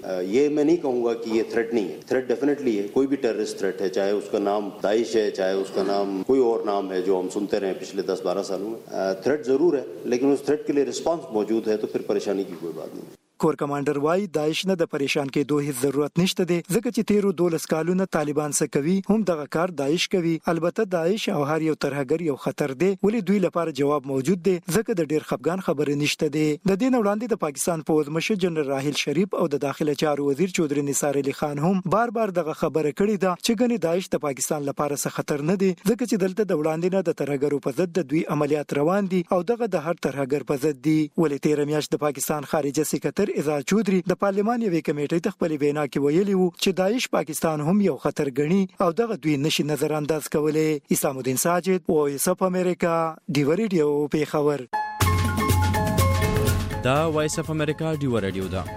Speaker 15: ये मैं नहीं कहूँगा कि ये थ्रेट नहीं है, थ्रेट डेफिनेटली है। कोई भी टेररिस्ट थ्रेट है, चाहे उसका नाम दाइश है, चाहे उसका नाम कोई और नाम है जो हम सुनते रहे पिछले दस बारह सालों में। थ्रेट जरूर है, लेकिन उस थ्रेट के लिए रिस्पांस मौजूद है, तो फिर परेशानी की कोई बात नहीं।
Speaker 14: کور کمانډر وای داعش نه د پریشان کېدو هیڅ ضرورت نشته دی ځکه چې تیرو دولس کالونه طالبان څه کوي هم دغه کار داعش کوي. البته داعش او هر یو ترهګر یو خطر دی، ولی دوی لپاره جواب موجود دی ځکه د ډیر خفګان خبره نشته دی. د دین وړاندې د پاکستان پوز مشر جنرال راحیل شریف او د داخله چارو وزیر چودري نثار علي خان هم بار بار دغه خبره کړې ده چې ګنې داعش د پاکستان لپاره څه خطر نه دی ځکه چې دلته د وړاندې نه د ترهګرو په ضد د دوی عملیات روان دي او دغه د هر ترهګر په ضد دي. ولی تیر میاشت د پاکستان خارجه سکرټر اعزاز چودري د پارلمان یوې کمیټې ته خپل وینا کې ویلي وو چې داعش پاکستان هم یو خطر ګڼي او دغه دوی نشي نظر انداز کولای. اسلام الدین ساجد، وایس اف امریکا، ډیو ریډیو پیښور.
Speaker 16: دا وایس اف امریکا ډیو ریډیو دا.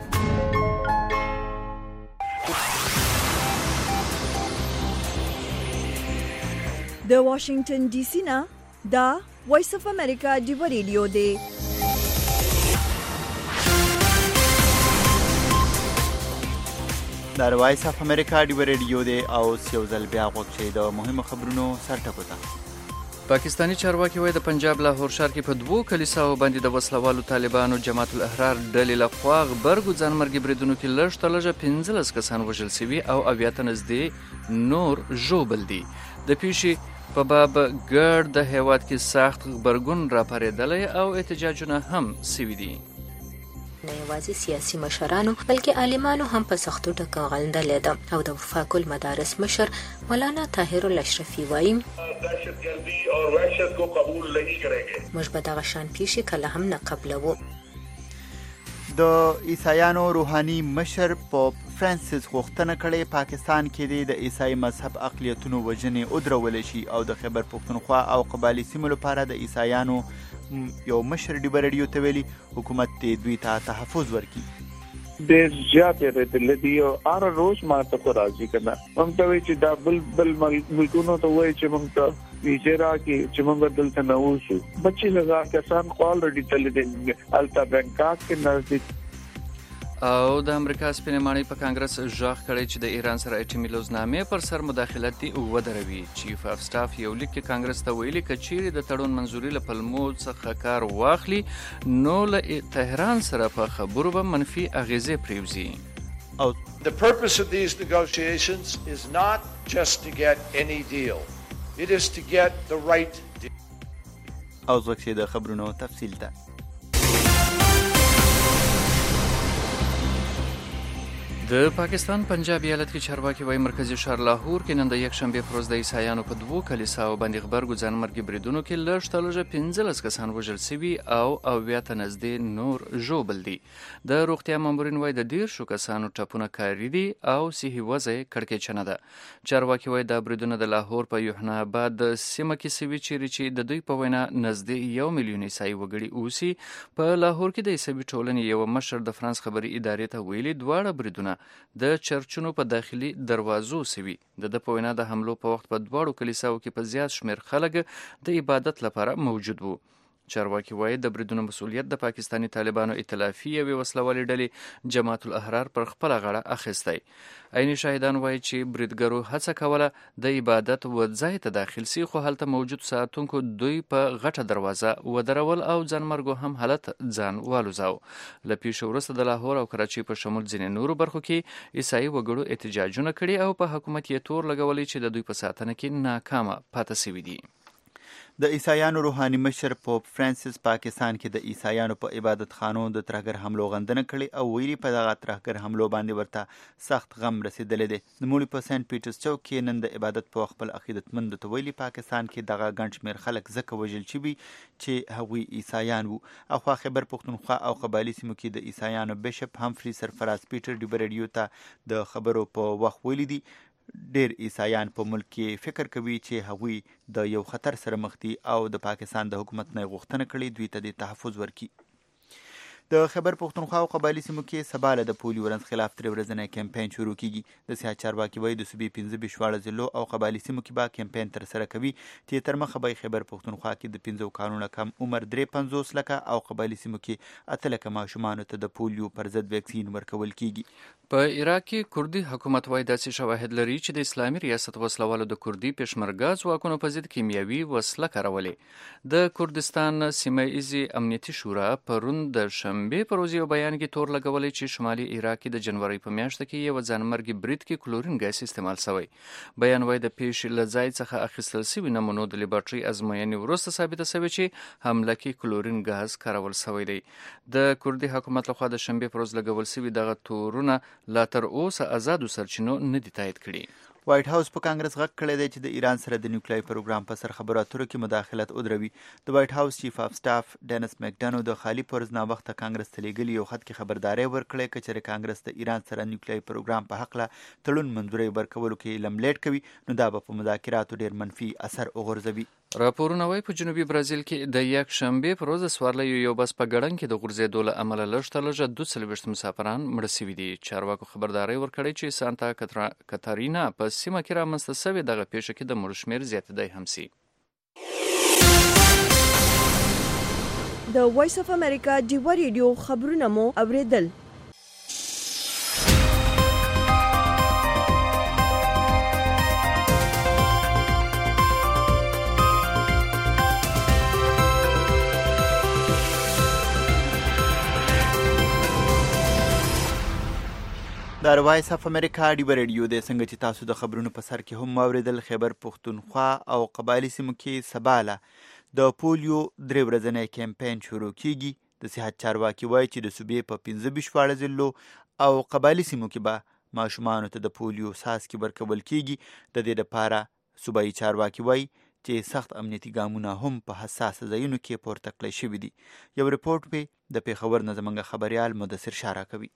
Speaker 1: د واشنگټن ډي سي نه دا وایس اف امریکا ډیو ریډیو دی.
Speaker 2: دا وایس اف امریکا ډیو ریډیو دی او یو ځل بیا غوښتي د مهمو خبرونو سرټکو ته.
Speaker 3: پاکستانی چارواکي وایي د پنجاب لاهور ښار کې په دوو کلیساو باندې د وسلوالو طالبانو جماعت الاحرار ډلې لخوا غبرګو ځانمرګي بریدونو کې لږ تر لږه پنځلس کسان وژل شوي او اویا ته نږدې نور ژوبل دي. د پیښې په باب ګډ د هیواد کې سخت غبرګون راپارېدلی او احتجاجونه هم سوي دي.
Speaker 4: نه یوازې سیاسي مشرانو بلکې عالمانو هم په سختو ټکو غلنده لیده او د وفاق المدارس مشر مولانا طاهر الاشرفي وایي
Speaker 10: دهشتګردي او وحشت کو قبول نہیں کریں گے.
Speaker 4: موږ به دغه شان پیښې کله هم نه قبلوو.
Speaker 2: د عیسایانو روحاني مشر پوپ فرانسیس غوښتنه کړې پاکستان کې د عیسائی مذهب اقلیتونو وژنې ودرول شي او د خیبر پښتونخوا او قبایلي سیمو لپاره د عیسایانو یو مشر ډیو ریډیو ته ویلي حکومت دې دوی ته تحفظ ورکړي.
Speaker 5: ډېر زیاتې رېدلې دي او هر روز ما ته کو راضي کړه. موږ ته وی چې دا بل بل ملکونو ته وایي چې موږ ته ویجرا کې چې موږ دلته نه اوسو. بچي لږه کسان خو الریډي تللی دي التا بانکاک کې نزدیک.
Speaker 3: او د امریکا سپینې ماڼۍ په کانګرس ژغ کړی چې د ایران سره اټومي لوزنامې پر سر مداخلت دی ودروي. چیف اف سټاف یو لیک کې کانګرس ته ویلي که چیرې د تړون منځوري له پلمو څخه کار واخلي نو له تهران سره په خبرو به منفي اغیزې پرېوځي.
Speaker 17: او The purpose of these negotiations is not just to get any deal. It is to get the right deal.
Speaker 2: او ځکه د خبرونو تفصیل ده.
Speaker 3: د پاکستان پنجاب ایالت کې چارواکي وایي مرکزی ښار لاهور کې نن د یک شنبې پر ورځ د عیسایانو په دوو کلیساو باندې غبرګو ځانمرګي بریدونو کې لږ تر لږه پنځلس کسان وژل شوي او اویا ته نږدې نور ژوبل دي. د روغتیا مامورین وایي د دېرشو کسانو ټپونه کاري دي او صحي وضع یې کړکېچنه ده. چارواکي وایي دا بریدونه د لاهور په یوحنا آباد سیمه کې سوي چیرې چې د دوی په وینا نږدې یو میلیون عیسایي وګړي اوسي. په لاهور کې د عیسوي ټولنې یو مشر د فرانس خبري ادارې ته ویلي دواړه بریدونه د چرچونو په داخلي دروازو سوي. د د په وینا د حملو په وخت په دواړو کلیساو کې په زیات شمیر خلک د عبادت لپاره موجود وو. چارواکي وایي د بریدونو مسؤلیت د پاکستاني طالبانو ائتلافي یوې وسلوالې ډلې جماعت الاحرار پر خپله غاړه اخیستی. عیني شاهدان وایي چې بریدګرو هڅه کوله د عبادت ځای ته داخل سي خو هلته موجود ساتونکو دوی په غټه دروازه ودرول او ځانمرګو هم حالت ځان والوزاو. له پیښې وروسته د لاهور او کراچۍ په شمول ځینې نورو برخو کې عیسایي وګړو احتجاجونه کړي او په حکومت یې تور لګولی چې د دوی په ساتنه کې ناکامه پاتې سوي دي.
Speaker 2: د عیسایانو روحاني مشر پوپ فرانسیس پاکستان کې د عیسایانو په عبادت خانو د ترهګر حملو غندنه کړې او ویلي په دغه ترهګر حملو باندې ورته سخت غم رسیدلی دی. د موړي په سینټ پیټرز چوک کې نن د عبادت په وخت خپل عقیدتمندو ته ویلي پاکستان کې دغه ګڼ شمېر خلک ځکه وژل شوي چې هغوی عیسایان وو. اخوا خیبر پښتونخوا او قبایلي سیمو کې د عیسایانو بیشپ همفري سرفراز پیټر ډیو ریډیو ته د خبرو په وخت ویلي دي ډیر عیسایان په ملک کې فکر کوي چې هغوی د یو خطر سره مخ دي او د پاکستان د حکومت نه غوښتنه کړې دوی ته د تحفظ ورکړي. د خیبر پښتونخوا او قبایلی سیمو کې سبا له د پولیو ورځ خلاف درې ورځنی کمپاین شروع کیږي. د صحت چارواکي وایي د صوبې پنځه ویشت واړه ضلعو او قبایلی سیمو کې به کمپاین ترسره کوي چې تر مخه به خیبر پښتونخوا کې د پنځو کالونو کم عمر درې پنځوس لکه او قبایلی سیمو کې اته لکه ماشومانو ته د پولیو پر ضد ویکسین ورکول کیږي.
Speaker 3: په عراق کې کردي حکومت وایي داسې شواهد لري چې د اسلامي ریاست وسلوالو د کردي پېشمرګه ځواکونو په ضد کیمیاوي وسله کارولې. د کردستان سیمه ایزي امنیتي شورا پرون د شنبې پر ورځ یو بیان کې تور لګولی چې شمالي عراق کې د جنوري په میاشت کې یو ځانمرګي برید کې کلورین ګاز استعمال شوی. بیان وایي د پیښې له ځای څخه اخیستل شوي نمونو د لیبارټري ازموینې وروسته ثابته شوې چې حمله کې کلورین ګاز کارول شوی دی. د کردي حکومت لخوا د شنبې پر ورځ لګول شوي دغه تورونه لا تر اوسه آزادو سرچینو نه دي تایید کړي.
Speaker 2: وایټ هاوس په کانګرس غږ کړی دی چې د ایران سره د نیوکلیايي پروګرام په سر خبرو اترو کې مداخلت ودروي. د وایټ هاوس چیف اف سټاف ډینس مکډنو د خالي پرز ناوخته کانګرس ته لیږلي یو خط کې خبرداری ورکړی که چېرې کانګرس د ایران سره نیوکلیايي پروګرام په هکله تړون منظوري ورکولو کې لملیټ کوي نو دا به په مذاکراتو ډېر منفي اثر وغورځوي.
Speaker 3: راپورونه وایي په جنوبي برازیل کې د یک شنبې پر ورځ سوارلیو یو بس په ګړنګ کې د غورځېدو له امله لږ تر لږه دوه څلوېښت مسافران مړه شوي دي. چارواکو خبرداری ورکړی چې سانتا کاتارینا په سیمه کې رامنځته شوې دغه پیښه کې د مړو شمېر زیاتېدی هم شي.
Speaker 1: د وایس اف امریکا ډیوه ریډیو خبرونه مو اوریدل.
Speaker 2: دا وایس اف امریکا ډیوه ریډیو دی. څنګه چې تاسو د خبرونو په سر کې هم واوریدل، خیبر پښتونخوا او قبایلی سیمو کې سبا له د پولیو درې ورځنی کمپاین شروع کیږي. د صحت چارواکي وایي چې د صوبې په پنځه ویشت واړه ضلعو او قبایلی سیمو کې به ماشومانو ته د پولیو څاڅکي ورکول کیږي. د دې لپاره صوبایي چارواکي وایي چې سخت امنیتي ګامونه هم په حساسه ځایونو کې پورته کړی شوي دي. یو رپورټ به د پیښور نه زموږ خبریال مدثر شارع کوي.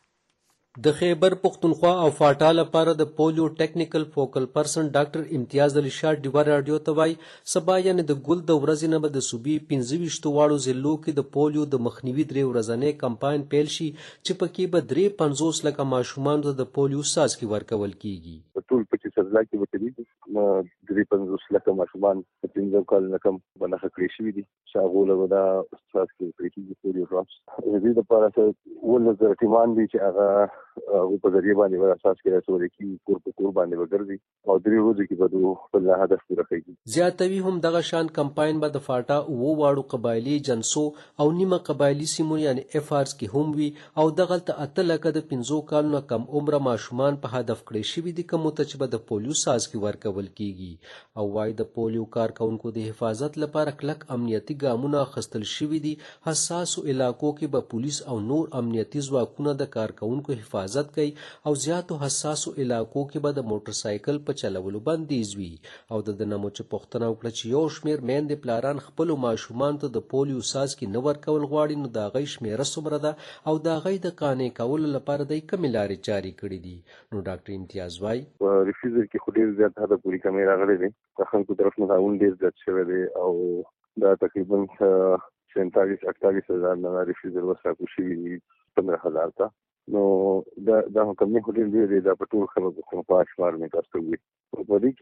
Speaker 18: د خیبر پښتونخوا او فاټا لپاره د پولیو ټیکنیکل فوکل پرسن ډاکټر امتیاز علي شاه ډیوه راډیو ته وایي سبا یعنې د ګل د ورځې نه به د صوبې پنځه ویشتو واړو ضلعو کې د پولیو د مخنیوي درې ورځنی کمپاین پیل شي چې پکې به درې پنځوس لکه ماشومانو ته د پولیو څاڅکي ورکول کیږي.
Speaker 19: ټول پکې سزا کې وکړي درې پنځوس لکه ماشومان په پنځه کال کم بنخه کړی شوي دي چې هغو له به دا څاڅکي ورکړي کېږي پولیو ډراپس. د دې لپاره اوولس زره ټیمان دي چې هغه هغه په ذریعه باندې به اساس کې راڅول کېږي، کور په کور باندې به ګرځي او درې ورځې کې به د خپل هدف پوره کوي.
Speaker 18: زیاتوي هم دغه شان کمپاین به د فاټا اوو واړو قبایلي جنسو او نیمه قبایلي سیمو یعنې اف آرز کې هم وي او دغلته اته لکه د پنځو کالونو کم عمره ماشومان په هدف کړی شوي دي کومو ته چې به د پولیو څاڅکي ورکول کیږي. او وایي د پولیو کارکونکو د حفاظت لپاره کلک امنیتي ګامونه اخیستل شوي دي. حساسو علاقو کې به پولیس او نور امنیتي ځواکونه د کارکونکو حفاظت کوي او زیاتو حساسو علاقو کې به د موټر سایکل په چلولو بندیز وي. او د دنمو چې پوښتنه وکړه چې یو شمیر میندې پلاران خپلو ماشومانو ته د پولیو څاڅکي نه ورکول غواړي نو د هغوی شمیره څومره ده او د هغوی د قانع کولو لپاره دوی کومې لارې جاري کړي دي. نو ډاکټر امتیاز وایي
Speaker 19: په ریفیوزر کې خو ډېر زیات حده پورې کمې راغلی دی، د خلکو طرف نه تعاون ډېر زیات شوی دی او دا تقریبا سینتالیس اکتالیس هزار نه ریفیوزر اوس راکوز شوي دي پندره هزار ته. نو دا دا کمې خو ډېر ډېر دی، دا په ټول خلکو پښتونخوا شمار مې تاسو وي. په دې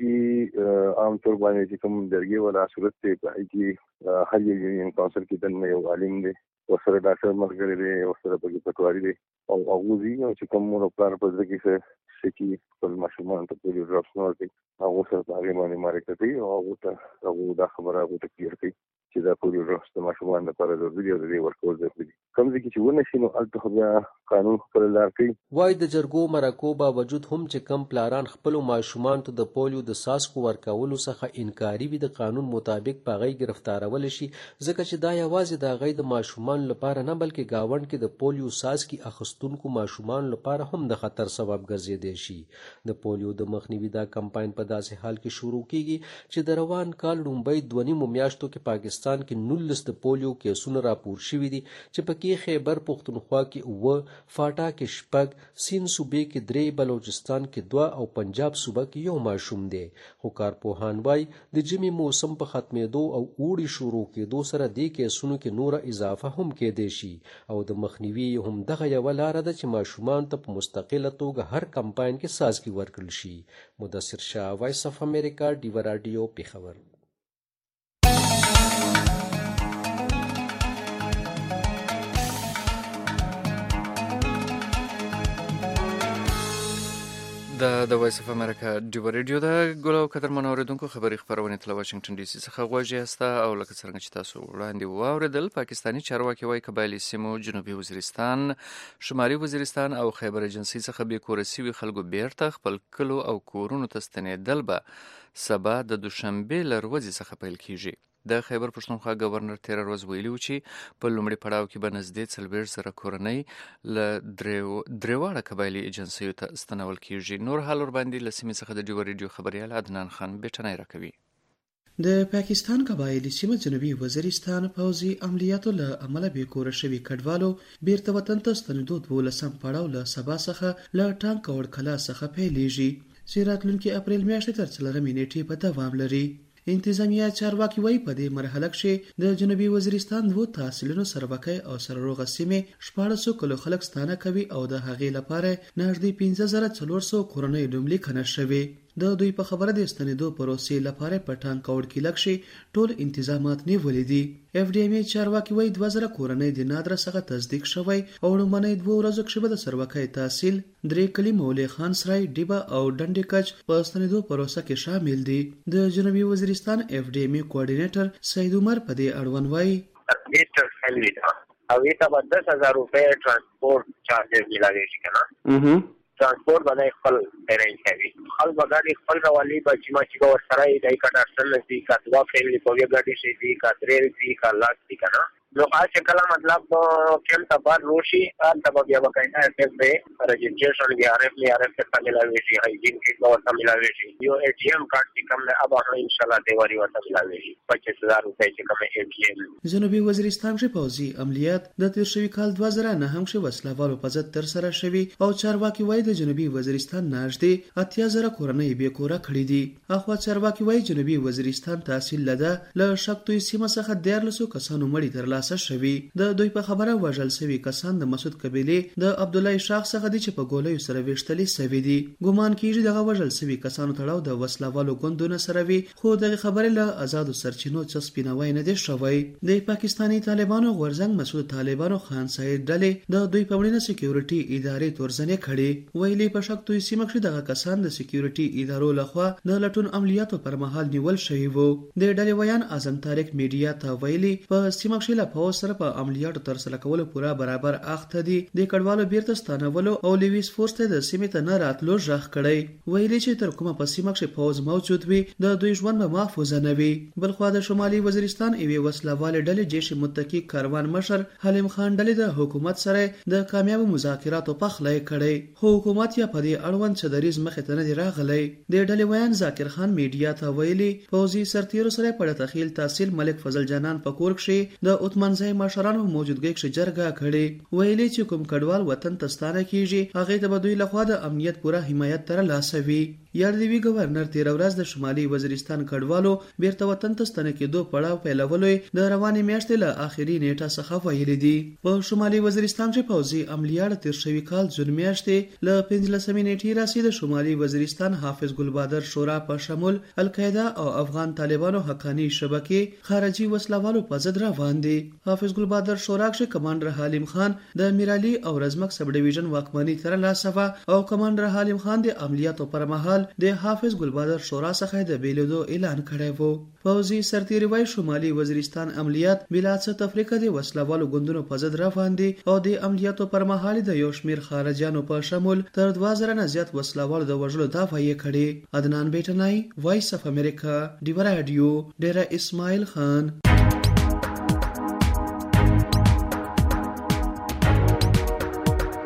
Speaker 19: کې عام طور باندې چې کوم درګې والا صورت دی په هغې کې هر یو یونین کونسل کې دننه یو عالم دی، ورسره ډاکټر ملګری دی، ورسره پکې پټواري دی او هغوی ځي او چې کوم مور او پلار په زړه کې څه شکي خپل ماشومانو ته پولیو ډراپس نه ورکوي هغو سره په هغې باندې مرکه کوي او هغو ته هغو دا خبره هغو ته کلیر کوي چې دا پولیو ډراپس د ماشومانو لپاره ضروري دي او د دې ورکول ضروري دي. کوم ځای کې چې ونه شي نو هلته خو بیا قانون خپله لار کوي.
Speaker 18: وایي د جرګو مرکو باوجود هم چې کم پلاران خپلو ماشومانو ته د پولیو د څاڅکو ورکولو څخه انکاري وي د قانون مطابق په هغوی ګرفتارولی شي، ځکه چې دا یوازې د هغوی د ماشومانو لپاره نه بلکې ګاونډ کې د پولیو څاڅکي اخیستونکو ماشومانو لپاره هم د خطر سبب ګرځېدی شي. د پولیو د مخنیوي دا کمپاین په داسې حال کې شروع کیږي چې د روان کال لومړۍ دوه نیمو میاشتو کې پاکستان بلوچستان کې نولس د پولیو کیسونه راپور شوي دي چې پکې خیبر پختونخوا کې اوه، فاټا کې شپږ، سین صوبې کې درې، بلوچستان کې دوه او پنجاب صوبه کې یو ماشوم دی. خو کارپوهان وایي د ژمي موسم په ختمېدو او اوړي شروع کېدو سره دې کیسونو کې نوره اضافه هم کېدی شي او د مخنیوي هم دغه یوه لاره ده چې ماشومان ته په مستقله توګه هر کمپاین کې سازګي ورکړل شي. مدثر شاه، وایس اف امریکا، ډیوه راډیو، پېښور.
Speaker 3: د د وایس اف امریکا ډیوه ریډیو د ګلو قدرمنو اوریدونکو خبري خبرونه تل واشنگټن ډي سي څخه غوږی یاسته او لکه څنګه چې تاسو وړاندې واوریدل پاکستانی چارواکي وايي قبایلی سیمو جنوبي وزیرستان، شمالي وزیرستان او خیبر ایجنسي څخه به کورسي خلکو بیرته خپل کلو او کورونو ته ستنېدل به سبا د دوشنبه لروزي څخه پیل کیږي. د خیبر پښتونخوا گورنر تیر ورځ ویلي و چې په لومړي پړاو کې به نږدې څلوېښت زره کورنۍ له درېواړه قبایلي ایجنسیو ته ستنول کیږي. نور حال ورباندې له سیمې څخه د ډیوه ریډیو خبریال عدنان خان بیټنۍ راکوي.
Speaker 6: د پاکستان قبایلی سیمه جنوبي وزیرستان پوځي عملیاتو له امله بې کوره شوي کډوالو بیرته وطن ته ستنېدو دولسم پړاو له سبا څخه له ټانک او کلا څخه پیلیږي چې راتلونکي اپریل میاشتې تر څلورمې نیټې په دوام لري. انتظامیه چارواکي وایي په دې مرحله کې د جنوبي وزیرستان دوه تحصیلونو سروکۍ او سرروغه سیمې شپاړسو کلو خلک ستانه کوي او د هغې لپاره نږدې پنځه زره څلور سوه کورنۍ لوملیکنه شوي. د دوی په خبره د ستنېدو پروسې لپاره په ټانک او کلک کې ټول انتظامات نیولي دي. اف ډي ام ای چارواکي وایي دوه زره کورنۍ د نادره څخه تصدیق شوی او لومړنۍ دوه ورځو کې به د سروکۍ تحصیل، درې کلي، مولوي خان سرای، ډیبه او ډنډې کچ په ستنېدو پروسه کې شامل دي. د جنوبي وزیرستان اف ډي ام ای کوارډینیټر سید عمر په دې اړوند وایي
Speaker 7: او یہ تب دس ہزار روپے ٹرانسپورٹ چارجز ملاویږي کنه transport बनाए खल अरेंज है खल बगाड़ी खल रवाली बची माची को सराई दाई का डाक्टर नजदीक का दवा फैमिली को ये गाड़ी से दी का रेल दी का लाख दी का ना लोग आज कला मतलब केम तबार रोशी आल तब या बकायदा एफ पे रजिस्ट्रेशन के आरएफ में आरएफ का मिलावेशी हाइजीन की व्यवस्था मिलावेशी यो एटीएम कार्ड की कम अब हम इंशाल्लाह देवारी वाला मिलावेशी पच्चीस हजार रुपए की कम एटीएम.
Speaker 6: جنوبي وزیرستان کې پوځي عملیات د تیر شوي کال دوه زره نه هم شو وسلوالو په ضد تر سره شوي او چارواکي وایي د جنوبي وزیرستان نږدې اتیا زره کورنۍ بې کوره کړي دي. اخوا چارواکي وایي جنوبي وزیرستان تحصیل لده له شکتوي سیمه څخه دیارلسو کسانو مړي ترلاسه شوي. د دوی په خبره وژل شوي کسان د مسعود قبیلې د عبدالله شاخ څخه دي چې په ګولیو سره ویشتلي شوي دي. ګومان کیږي دغه وژل شوي کسانو تړاو د وسلوالو ګوندونو سره وي خو دغه خبره له آزادو سرچینو څخه سپیناوی نه دي شوی. د پاکستاني طالبانو غورځنګ مسعود طالبانو خان سعید ډلې د دوی په وړاندې سکیورټي ادارې تورزنې کړي. ویلي په شکتوي سیمه کې دغه کسان د سکیورټي ادارو لخوا د لټون عملیاتو پر مهال نیول شوي وو. د ډلې ویان اعظم طارق میډیا ته ویلي په سیمه کې له پوځ سره په عملیاتو تر سره کولو پورا برابر اخته دي. د کډوالو بیرته ستانولو او لیویس فورس ته د سیمې ته نه راتلو ژغ کړی. ویلي چې تر کومه په سیمه کې پوځ موجود وي د دوی ژوند به محفوظ نه وي. بلخوا د شمالي وزیرستان ایوي وسلوال ډلې جیش متکی کاروان مشر حلیم خان ډلې د حکومت سره د کامیاب مذاکراتو په خلای کړی خو حکومت یا په دې اړوند څه دریز مخې ته نه دی راغلی. د ډلې ویان ذاکر خان میډیا ته ویلي پوځي سرتیرو سره په تخیل تحصیل ملک فضل جانان په کور کې د عثمانزای مشرانو موجودګۍ کې جرګه کړې. ویلي چې کوم کډوال وطن ته ستانه کیږي هغه ته به دوی لخوا د امنیت پوره حمایت تر لاسه وي. یاردوی گورنر تیر ورځ د شمالي وزیرستان کډوالو بیرته وطن ته ستنه کېدو پړاو پیلولو د روانې میاشتې له آخري نیټه څخه ویلي دي. په شمالي وزیرستان کې پوځي عملیات تیر شوي کال جون میاشتې له پنځلسمې نیټې راځي د شمالي وزیرستان حافظ ګلبادر شورا په شمول القاعده او افغان طالبانو حقانی شبکې خارجي وسلوالو په ضد روان دي. حافظ ګلبادر شورا کې کمانډر حلیم خان د میرالي او رزمک سب ډیویژن واکمنۍ تر لاسه او کمانډر حلیم خان د عملیاتو پر مهال د حافظ ګلبادر شورا څخه د بیلودو اعلان کړی وو. پوځي سرتیري وای شمالي وزیرستان عملیات بلا څه تفریقه د وسلوالو ګوندونو په ضد روان دي او د عملیاتو پر مهال د یو شمیر خارجيانو په شمول تر دوه زره نه زیات وسلوالو د وژلو دعوه یې کړې. عدنان بیٹنای، وایس اف امریکا، ډیوه راډیو، ډیره اسماعیل خان.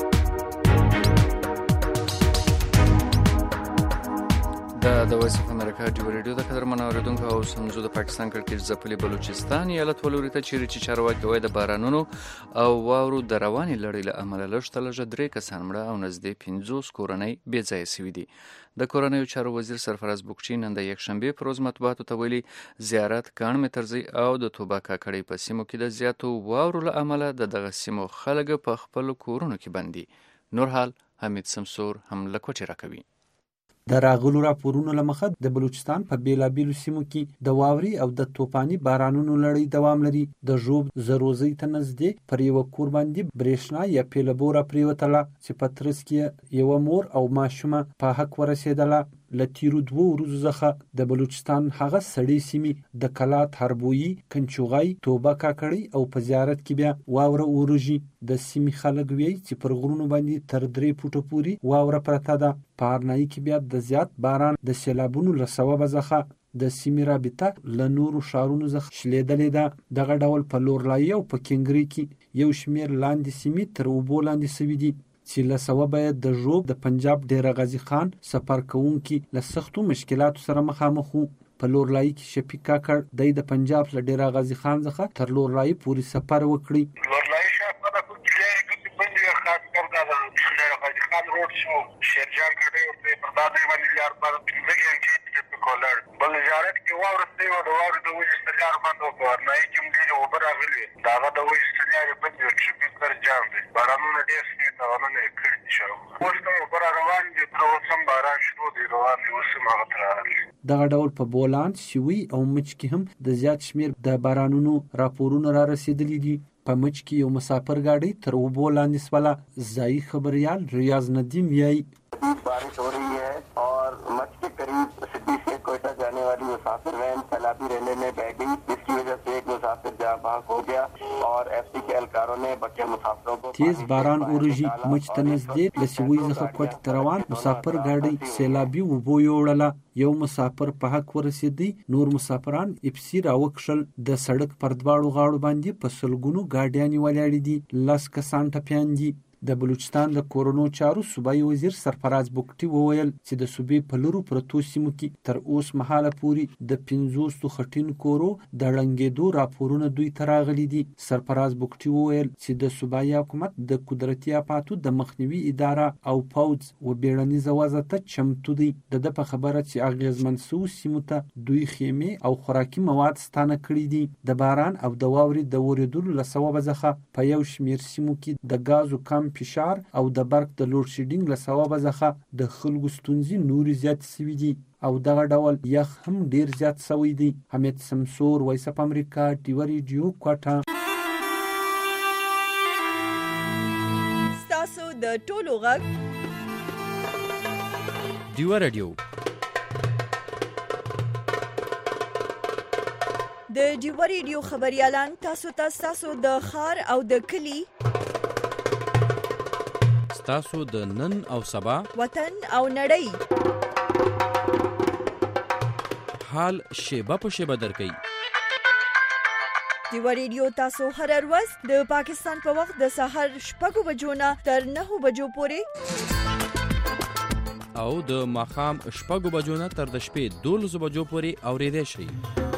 Speaker 3: د وایس اف امریکا امریکا ډیو ریډیو د قدرمن اوریدونکو او سمزو د پاکستان کړکېچ ځپلي بلوچستان ایالت ولوري ته چیرې چې چارواکي وایي د بارانونو او واورو د روانې لړۍ له امله لږ تر لږه درې کسان مړه او نږدې پنځوس کورنۍ بې ځایه سوي دي. د کورنیو چارو وزیر سرفراز بوکچي نن د یکشنبې په ورځ مطبوعاتو ته ویلي زیارت کاڼ مترځي او د توبه کاکړۍ په سیمو کې د زیاتو واورو له امله د دغه سیمو خلک په خپلو کورونو کې بند دي. نور حال حمید سمسور هم له کوټې راکوي.
Speaker 20: د راغلو راپورونو له مخه د بلوچستان په بیلابیلو سیمو کې د واوري او د توپاني بارانونو لړۍ دوام لري. د ژوب زروزي ته نږدې پر یوه کور باندې برېښنا یا پیلبو راپرېوتله چې په ترڅ کې یوه مور او ماشومه په حق ورسېدله. له تیرو دوو ورځو څخه د بلوچستان هغه سړې سیمې د کلات، هربویي، کنچوغی، توبه کاکړۍ او په زیارت کې بیا واوره اورږي. د سیمې خلک وایي چې پر غرونو باندې تر درې فوټه پورې واوره پرته ده. په هرنایي کې بیا د زیات باران د سیلابونو له سببه څخه د سیمې رابطه له نورو ښارونو څخه شلېدلې ده. دغه ډول په لورلایي او په کینګري کې یو شمېر لاندې سیمې تر اوبو لاندې سوي دي چې له سببه یې د ژوب د پنجاب ډیره غازي خان سفر کوونکي له سختو مشکلاتو سره مخامخ وو. په لورلایي کې شفیق کاکړ دی د پنجاب له ډیره غازي خان څخه تر لورلایي پورې سفر وکړي.
Speaker 21: لورلایي شاته د کوچې بندي خاص کر دا ډیره غازي خان روډ شو شیرجان کړي او په پردادي باندې یار پر پنځه غنټې په کولر بل زیارت کې واورسته و د واورو د وجې ستلار باندې ورنای کې مې یو بر راغلی داغه د وجې ستلار باندې چې په کار جام دي بارانونه ډېر سي دا نه کړی شو اوس کوم بر روان دي تر اوسه باران شروع دي روان دي اوس ما غتره.
Speaker 20: دغه ډول په بولان، شوي او مچ کې هم د زیات شمیر د بارانونو راپورونه را رسیدلي دي. په مچ کې یو مسافر गाड़ी تر اوبو لاندې سواله. ځایي خبریال ریاض ندیم یای
Speaker 22: बारिश हो रही है और मच के करीब सिटी से कोयटा जाने वाली मुसाफिर वैन सैलाबी रेले में बह गई, जिसकी वजह से एक मुसाफिर जहाँ भाग हो गया और एफसी के एहलकारों ने बचे मुसाफिरों को
Speaker 20: तेज باران اورږي. مچ ته نږدې له سوي څخه کوټې ته روان مسافر गाड़ी سیلابي وبو یوړله. یو مسافر په حق ورسېدی، نور مسافران اپسی راوکشل. د سړک پر دواړو غاړو باندې په سلګونو ګاډیانې ولاړې دي. لس کسان ټپیان دي. د بلوچستان د کورونو چارو صوبایي وزیر سرفراز بوکټي وویل چې د صوبې په لورو پرتو سیمو کې تر اوس مهاله پورې د پنځوسو خټین کورو د ړنګېدو راپورونه دوی ته راغلي دي. سرفراز بوکټي وویل چې د صوبایي حکومت د قدرتي آفاتو د مخنیوي اداره او پوځ و بیړنیزه وضع ته چمتو دی. د ده په خبره چې اغېزمن سوو سیمو ته دوی خیمې او خوراکي مواد ستانه کړي دي. د باران او د واورې د ورېدلو له سببه څخه په یو شمېر سیمو کې د ګازو کم فشار او د برق د لوډ شیډینګ له سببه څخه د خلکو ستونزې نورې زیات سوي دي او دغه ډول یخ هم ډیر زیات سوی دی. حمید سمسور، وایس اف امریکا، ډیو ریډیو، کوټه.
Speaker 1: ستاسو د ټولو غږ
Speaker 16: ډیو ریډیو.
Speaker 1: د ډیو ریډیو خبريالان تاسو ته تاسو د خار او د کلی
Speaker 16: تاسو د نن او سبا
Speaker 1: وطن او نړۍ
Speaker 16: حال شیبه په شیبه درکې.
Speaker 1: ډیو ریډیو تاسو هر ورځ د پاکستان په وخت د سحر شپږ بجو نه تر نهه بجو پورې
Speaker 16: او د ماښام شپږ بجو نه تر د شپې دولس بجو پورې اورېدای شئ.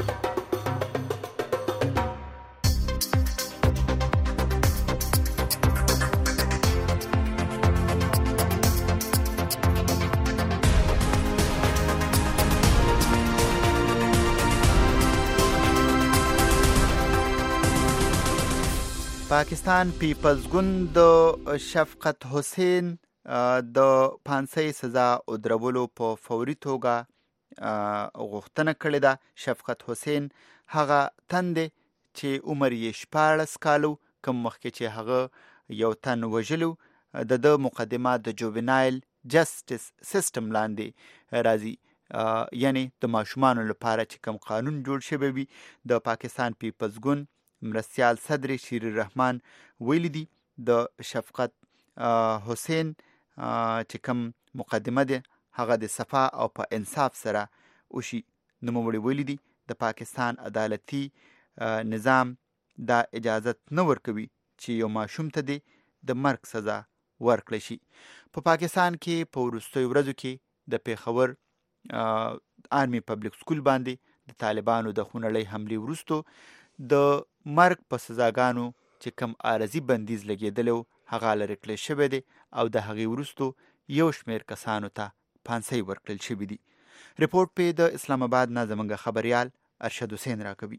Speaker 2: پاکستان پیپلز ګوند د شفقت حسین د پانسۍ سزا ودرولو په فوري توګه غوښتنه کړې ده. شفقت حسین هغه تن دی چې عمر یې شپاړس کالو، کوم مخکې چې هغه یو تن وژلو. د د مقدمه د جوبنایل جسټس سیستم لاندې راځي، یعنی د ماشومانو لپاره چې کوم قانون جوړ شوی وي. د پاکستان پیپلز ګوند مرستیال صدر شیر الرحمن ویلی دی د شفقت حسین چې کوم مقدمه ده هغه د صفا او په انصاف سره وشي. نوموړي ویلی دی د پاکستان عدالتي نظام دا اجازت نه ورکوي چې یو ماشوم ته د مرګ سزا ورکړی شي. په پاکستان کې په وروستیو ورځو کې د پیښور آرمي پبلک سکول باندې د طالبانو د خونړۍ حملې وروسته د مرګ په سزاګانو چې کم عارضي بندیز لګېدلی و هغه لرې کړی شوی دی او د هغې وروسته یو شمېر کسانو ته پانسۍ ورکړل شوي دي. رپورټ په د اسلام آباد نه زموږ خبریال ارشد حسین راکوي.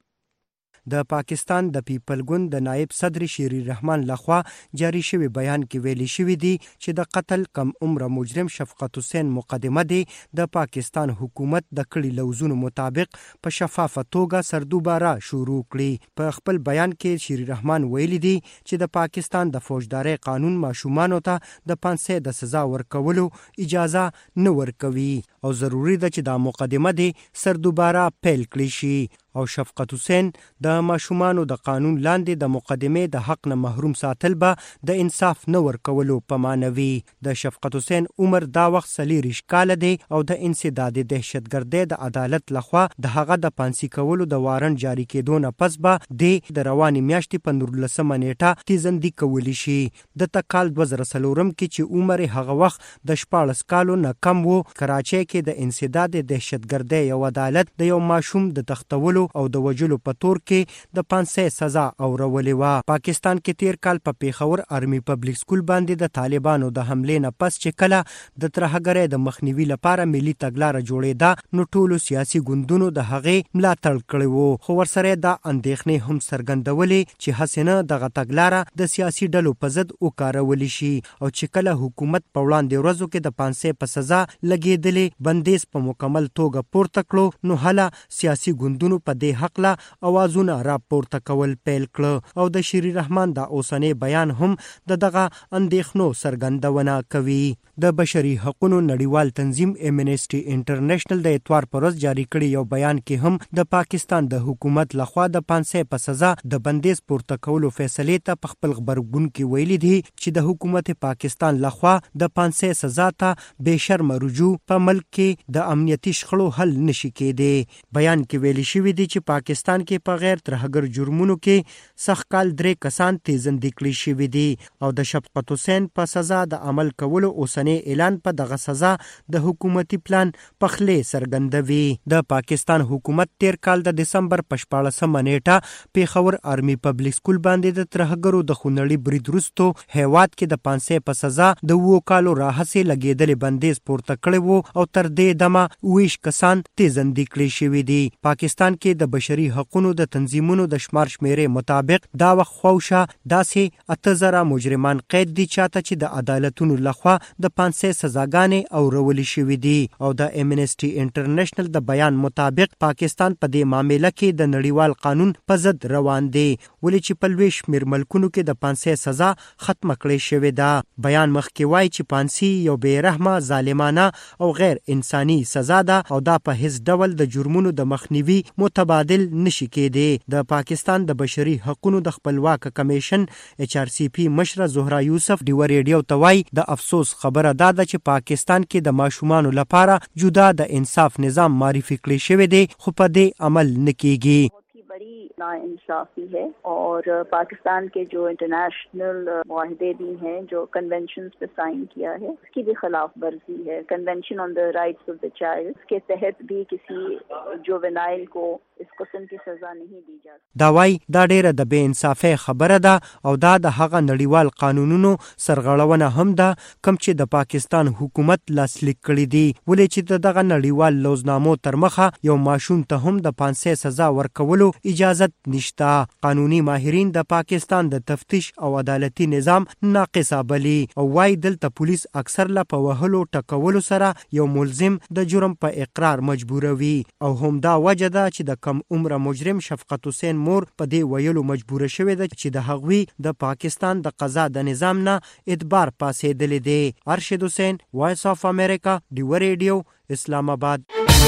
Speaker 8: د پاکستان د پیپل ګوند د نائب صدر شیری رحمان لخوا جاری شوی بیان کې ویلي شوی دی چې د قتل کم عمر مجرم شفقت حسین مقدمه دی د پاکستان حکومت د کړي لوزونو مطابق په شفافه توګه سردوباره شروع کړي. په خپل بیان کې شیری رحمان ویلي دی چې د پاکستان د فوجداري قانون ماشومانو ته د پانسۍ د سزا ورکولو اجازه نه ورکوي او ضروری ده چې دا مقدمه دی سردوباره پیل کړي شي او شفقت حسین د ماشومانو د قانون لاندې د مقدمې د حق نه محروم ساتل به د انصاف نه ورکولو په معنوي. د شفقت حسین عمر دا وخت څلېرویشت کاله دی او د انسداد دهشتګردۍ د عدالت لخوا د هغه د پانسي کولو د وارنټ جاری کېدو نه پس به د د روانې میاشتې په نولسمه نیټه تیزندي کولی شي. د تکال دوه زره څلورم کې چې عمر هغه وخت د شپاړس کالو نه کم و، کراچۍ کې د انسداد دهشتګردۍ یو عدالت د یو ماشوم د تختولو او د وجلو په تور کې د پانسۍ سزا اورولې وه. پاکستان کې تیر کال په پیښور آرمي پبلک سکول باندې د طالبانو د حملې نه پس چې کله د ترهګرۍ د مخنیوي لپاره ملي تګلاره جوړېده نو ټولو سیاسي ګوندونو د هغې ملاتړ کړی و، خو ورسره دا اندېښنې هم څرګندولې چې هسې نه دغه تګلاره د سیاسي ډلو په ضد وکارولی شي او چې کله حکومت په وړاندې ورځو کې د پانسۍ په سزا لګېدلې بندیز په مکمل توګه پورته کړو نو هله سیاسي ګوندونو په دې حق لا اوازونه راپورته کول پیل کړه او د شیری رحمان د اوسنی بیان هم د دغه اندېښنو څرګندونه کوي. د بشري حقوقو نړیوال تنظیم امنیسټي انټرنیشنل د اتوار پر ورځ جاری کړي یو بیان کې هم د پاکستان د حکومت لخوا د پانسۍ په سزا د بندیز پورته کولو فیصلې ته په خپل غبرګون کې ویلي دي چې د حکومت پاکستان لخوا د پانسۍ سزا ته بے شرمه رجوع په ملک کې د امنیتي شخړو حل نشي کېدی. بیان کې ویلي شوی دی چې پاکستان کې په غیر ترهګر جرمونو کې سخت کال درې کسان تیزندي کړي شوي دي او د شفقت حسین په سزا د عمل کولو اوسنی اعلان په دغه سزا د حکومتي پلان پخلې څرګندوي. د پاکستان حکومت تیر کال د دسمبر په شپاړسمه نیټه پیښور آرمي پبلک سکول باندې د ترهګرو د خونړي برید وروسته هیواد کې د پانسۍ په سزا د اوو کالو راهیسې لګېدلې بندیز پورته کړی و او تر دې دمه اوویشت کسان تیزندي کړي شوي دي. پاکستان کې د بشري حقوقو د تنظیمونو د شمار شمیرې مطابق دا وخت خوشه داسې اته زره مجرمان قید دي چاته چې د عدالتونو لخوا د پانسۍ سزاګانې اورولې شوې دي او د امنیسټي انټرنیشنل د بیان مطابق پاکستان په دې معاملې کې د نړیوال قانون په ضد روان دی ولې چې په لوی شمېر ملکونو کې د پانسۍ سزا ختمه کړې شوې ده. بیان مخکې وایي چې پانسي یو بې رحمه ظالمانه او غیر انساني سزا ده او دا په هیڅ ډول د جرمونو د مخنیوي متبادل نشي کېدی. د پاکستان د بشري حقوقو د خپلواک کمیشن ایچ آر سی پی مشره زهرا یوسف ډیو ریډیو ته وایي د افسوس خبره دا ده چې پاکستان کې د ماشومانو لپاره جدا د انصاف نظام معرفي کړی شوی دی خو په دې عمل نه کیږي.
Speaker 9: बड़ी नाइंसाफी है और पाकिस्तान के जो इंटरनेशनल मुआहदे भी हैं जो कन्वेंशन पे साइन किया है उसकी भी खिलाफ वर्जी है. Convention on the rights of the child के तहत भी किसी जुवेनाइल को इस किस्म की सजा नहीं दी जा सकती.
Speaker 8: دا وای دا ډیره د بې انصافۍ خبره ده او دا د هغه نړیوال قانونونو سرغړونه هم ده کوم چې د پاکستان حکومت لاسلیک کړي دي ولې چې دغه نړیوال لوزنامو تر مخه یو ماشوم ته هم د پانسۍ سزا ورکولو اجازت نشته. قانوني ماهرین د پاکستان د تفتیش او عدالتي نظام ناقص بلي او وای دلته پولیس اکثر لا په وهلو ټکولو سره یو ملزم د جرم په اقرار مجبوروي او هم دا وجه ده چې د کم عمر مجرم شفقت حسین مور په دې ویلو مجبوره شوې ده چې د هغوی د پاکستان د قضا د نظام نه اعتبار پاسېدلی دی. ارشد حسین، وایس آف امریکا، ډیو ریډیو، اسلام آباد.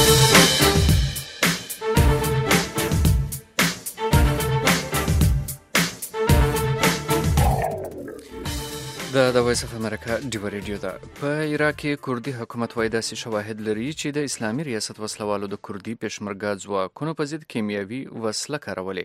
Speaker 3: د د وایس اف امریکا ډیو ریډیو ده. په عراق کې کردي حکومت وایي داسې شواهد لري چې د اسلامي ریاست وسلوالو د کردي پېشمرګه ځواکونو په ضد کیمیاوي وسله کارولې.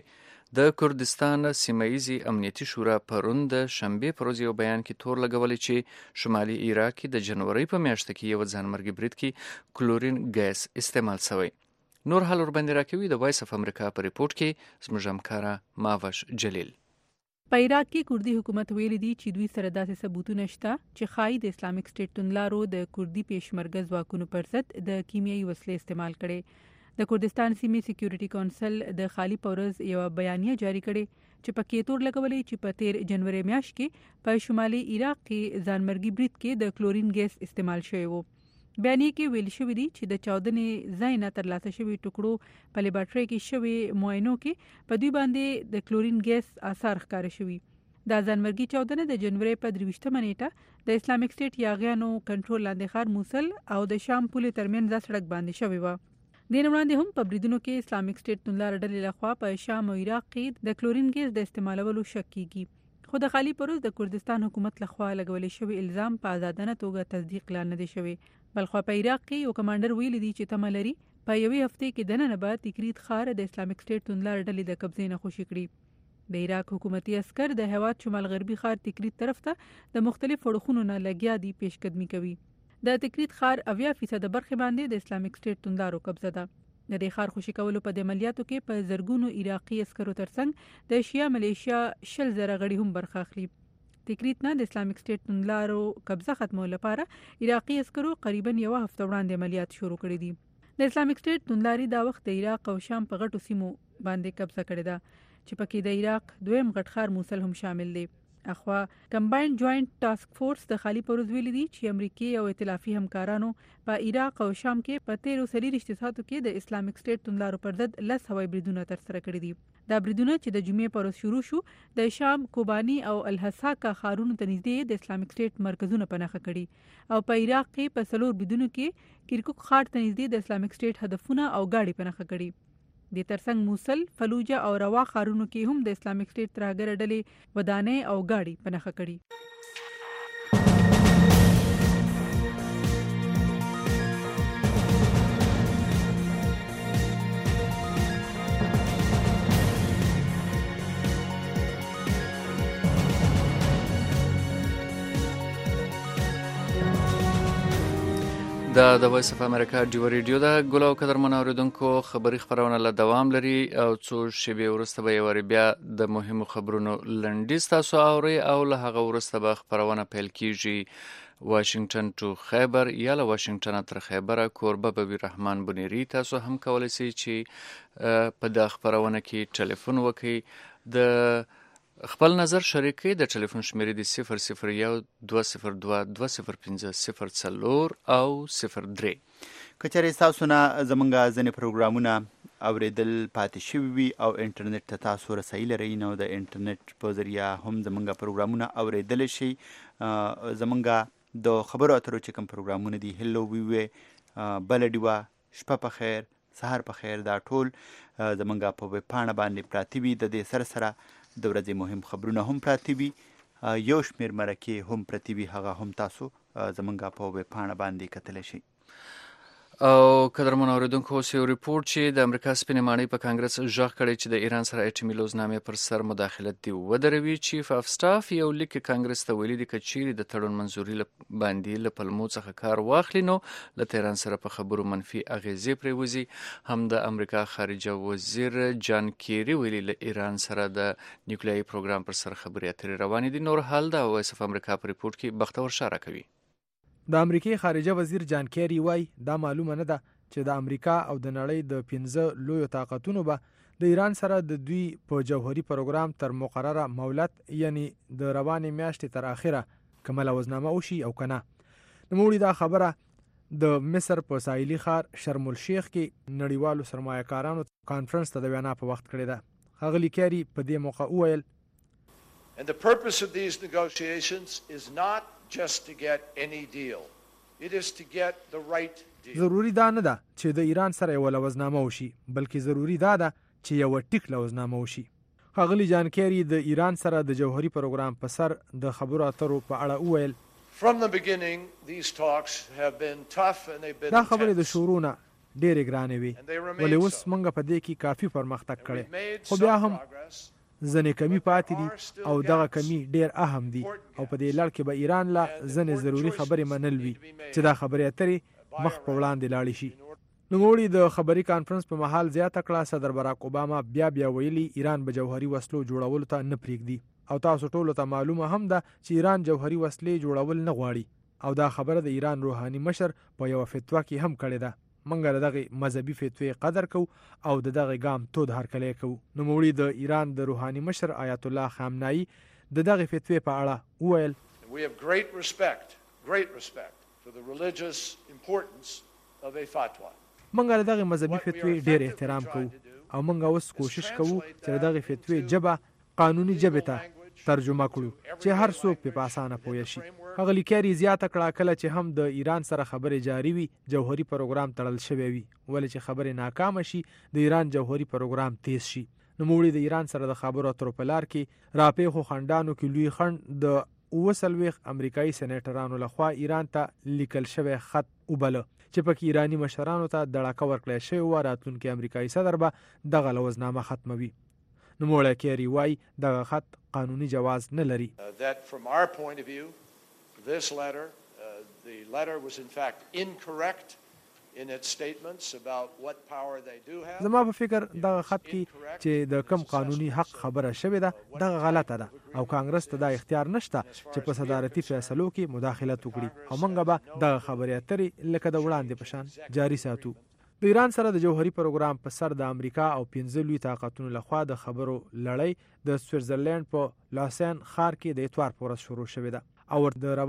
Speaker 3: د کردستان سیمه‌ایزي امنیتي شورا پرون د شنبې پر ورځ یو بیان کې تور لګولې چې شمالي عراق کې د جنوري په میاشت کې یو ځانمرګي برید کې کلورین ګیس استعمال شوی. نور حال ورباندې راکوي د وایس اف امریکا په ریپورت کې زموږ همکاره ماوش جلیل.
Speaker 11: په عراق کې کردي حکومت ویلي دی چې دوی سره داسې ثبوتونه شته چې ښایي د اسلامک سټیټ توندلارو د کردي پیشمرګه ځواکونو پر ضد د کیمیاوي وسلې استعمال کړي. د کردستان سیمې سکیورټي کونسل د خالی پورز یو بیانیه جاری کړي چې پکې تور لګولې چې په تیر جنوري میاشت کې په شمالي عراق کې ځانمرګي برید کې د کلورین ګیس استعمال شوی و. بیانیه کې ویل شوی دی چې د چاودنې ځای نه ترلاسه شوی ټکړو په لیبارټري کې شوی معاینو کې په دوی باندې د کلورین ګیس آثار ښکار شوی. د ځانمرګي چاودنه د جنوري په درویشتمه نیټه د اسلامک سټیټ یاغیانو کنټرول لاندې ښار موصل او د شام پولې ترمنځ سړک باندې شوی و. د نوماندې هم په بریدونو کې اسلامک سټیټ توندلار ډلې لخوا په شام او عراق کې د کلورین ګیس د استعمالولو شک کیږي. خو د خالی پروز د کردستان حکومت لخوا لګولې شوی الزام په آزادانه توګه تصدیق لا نه دی شوی. بلخو په عراق کې یو کمانډر ویلي دی چې تمه لري په یوې هفته کې د نن بعد تکریت خار د اسلامک سټیټ توندلار ډلې د قبضې نه خوشي کړي. د عراق حکومتي عسكر د هواد شمال غربي خار تکریت طرف ته د مختلف وړخونو نه لګیا دي پیشقدمي کوي. د تکریت خار اویا فیصد برخه باندې د اسلامک سټیټ توندلارو قبضه ده. د دې خار خوشي کولو په د عملیاتو کې په زرګونو عراقي عسکرو ترڅنګ د شیا ملیشیا شل زره غړي هم برخه اخلي. تکریت نه د اسلامک سټیټ توندلارو قبضه ختمولو لپاره عراقي عسکرو قریبا یو هفته وړاندې عملیات شروع کړي دي. د اسلامک سټیټ توندلاري دا وخت د عراق او شام په غټو سیمو باندې قبضه کړې ده چې پکې د عراق دویم غټ ښار موصل هم شامل دی. اخوا کمباینډ جوائنٹ ټاسک فورس د خالی پروز ویلي دی چې امریکای او ائتلافي همکارانو په عراق او شام کې په تیرو سری رشتساتو کې د اسلامک سټیټ توندلارو پر ضد لس هوایي بریدونه ترسره کړي دي. دا بریدونه چې د جمعې پر ورځ شروع شو د شام کوبانی او الحساکا ښارونو ته نږدې د اسلامک سټیټ مرکزونه پناهه کړي او په عراق کې په څلور بریدونو کې کرکوک ښار ته نږدې د اسلامک سټیټ هدفونه او گاډي پناهه کړي. د ترڅنګ موصل، فلوجه او روا ښارونو کې هم د اسلامک سټیټ ترهګر ډلې ودانۍ او گاډي پناهه کړي.
Speaker 3: دا د وایس اف امریکا ډیو ریډیو دا ګل او قدر منوریدونکو خبری خبرونه له دوام لري او څو شیبې وروسته به یو بیا د مهمو خبرونو لنډیز تاسو اوري او له هغه وروسته به خبرونه پیل کیږي. واشنگټن ټو خیبر یا له واشنگټن تر خیبر کوربه ببی رحمان بنيري تاسو هم کولای شئ چې په د خبرونه کې ټلیفون وکړئ. د خپل نظر شریکي د ټلیفون شمیرې د صفر صفر یو دوه صفر دوه دوه صفر پنځه صفر څلور او صفر درې.
Speaker 2: کچېرې تاسو نه زمونږ ځینې پروګرامونه اوریدل پاتې شوي وي او انټرنیټ ته تاسو رسایي لرئ نو د انټرنیټ په ذریعه هم زمونږ پروګرامونه اوریدل شي. زمونږ د خبرو اترو چې کوم پروګرامونه دي هلو وی وی بل ډیوا شپه په خیر سهار په خیر دا ټول زمونږ په ویب پاڼه باندې پراته وي. د دې سره سره د ورځې مهم خبرونه هم پراته وي، یو شمېر مرکې هم پراته وي، هغه هم تاسو زمونږ په ویب پاڼه باندې کتلی شئ.
Speaker 3: او قدرمن اوریدونکو اوس یو ریپورت چې د امریکا سپینې ماڼۍ په کانګرس غږ کړی چې د ایران سره اټومي لوزنامې پر سر مداخلت دی ودروي. چیف اف سټاف یو لیک کانګرس ته ویلي دی که چیرې د تړون منځوري باندې له پلمو څخه کار واخلي نو له تهران سره په خبرو منفي اغیزې پرېوځي. هم د امریکا خارجه وزیر جان کیری ویلي له ایران سره د نیوکلیایي پروګرام پر سر خبرې اترې روانې دي. نور حال د وایس اف امریکا په ریپورت کې بختور اشاره کوي.
Speaker 13: د امریکای خارجه وزیر جان کیری وای دا معلومه نه ده چې د امریکا او د نړۍ د پنځه لویو طاقتونو به د ایران سره د دوی په جوهري پروګرام تر مقرره مولت یعنی د روانې میاشتې تر اخره کومه لوزنامه وشي او کنه. نوموړي دا خبره د مصر په ساحلي ښار شرم الشیخ کې نړیوالو سرمایه‌کارانو کانفرنس ته د وینا په وخت کړی ده. ښاغلي کیری په دې موقع وویل
Speaker 17: And the purpose of these negotiations is not just to get any deal. It is to get the right deal.
Speaker 13: ضروري دا نه ده چې د ایران سره یو لوزنامه وشي، بلکې ضروري دا ده چې یو ټیک لوزنامه وشي. ښاغلي جان کیری د ایران سره د جوهري پروګرام په سر د خبرو اترو په اړه وویل
Speaker 17: From the beginning these talks have been tough and they've been
Speaker 13: دا خبرې د شروع نه ډېرې ګرانې وي، ولې اوس موږ په دې کې کافي پرمختګ کړی، خو بیا هم ځنې کمی پاتې دي او دغه کمی ډېر اهم دي او په دې لړ کې به ایران لا ځنې ضروري خبرې منل وي چې دا خبرې اترې مخ په وړاندې لاړې شي. نوموړي د خبري کانفرنس په مهال زیاته کړه صدر براک اوباما بیا بیا ویلي ایران به جوهري وسلو جوړولو ته نه پرېږدي او تاسو ټولو ته معلومه هم ده چې ایران جوهري وسلې جوړول نه غواړي او دا خبره د ایران روحاني مشر په یو فتوا کې هم کړې ده. منګه دغه مذهبي فتوی قدر کو او دغه ګام تود هرکلی کو. نوموړي د ایران د روحاني مشر آیت الله خامنه‌ای دغه فتوی په اړه وویل
Speaker 17: We have great respect, great respect for the religious importance of a fatwa.
Speaker 13: منګه دغه مذهبي فتوی ډېر احترام کوو او منګه اوس کوشش کوو چې دغه فتوی جبه قانوني جبه ته ترجمه کړو چې هر څوک په اسانه پوه شي. هغه لیکاري زیاته کړه کله چې هم د ایران سره خبرې جاری وي جوهري پروګرام تړل شوی وي، ولې چې خبرې ناکامه شي د ایران جوهري پروګرام تیز شي. نوموړي د ایران سره د خبرو اترو په لار کې راپېښو خنډانو کې لوی خنډ د اوه څلوېښت امریکایي سینیټرانو لخوا ایران ته لیکل شوی خط وبله چې پکې ایراني مشرانو ته دړکه ورکړی شوې وه راتلونکي امریکایي صدر به دغه لوزنامه ختموي. نوموړی کیری وایي دغه خط قانوني جواز نه لري.
Speaker 17: This letter, uh, the letter was in fact incorrect in its statements about what power they do have.
Speaker 13: زما په فکر دغه خط کې چې د کم قانوني حق خبره شوې ده دغه غلطه ده او کانګرس ته دا اختیار نشته چې په صدارتي فیصلو کې مداخلت وکړي او موږ به دغه خبرې اترې لکه د وړاندې په شان جاري ساتو. د ایران سره د جوهري پروګرام په سر د امریکا او پنځه لوی طاقتونو لخوا د خبرو لړۍ د سویټزرلند په لاسن ښار کې د اتوار په ورځ شروع شوې ده او د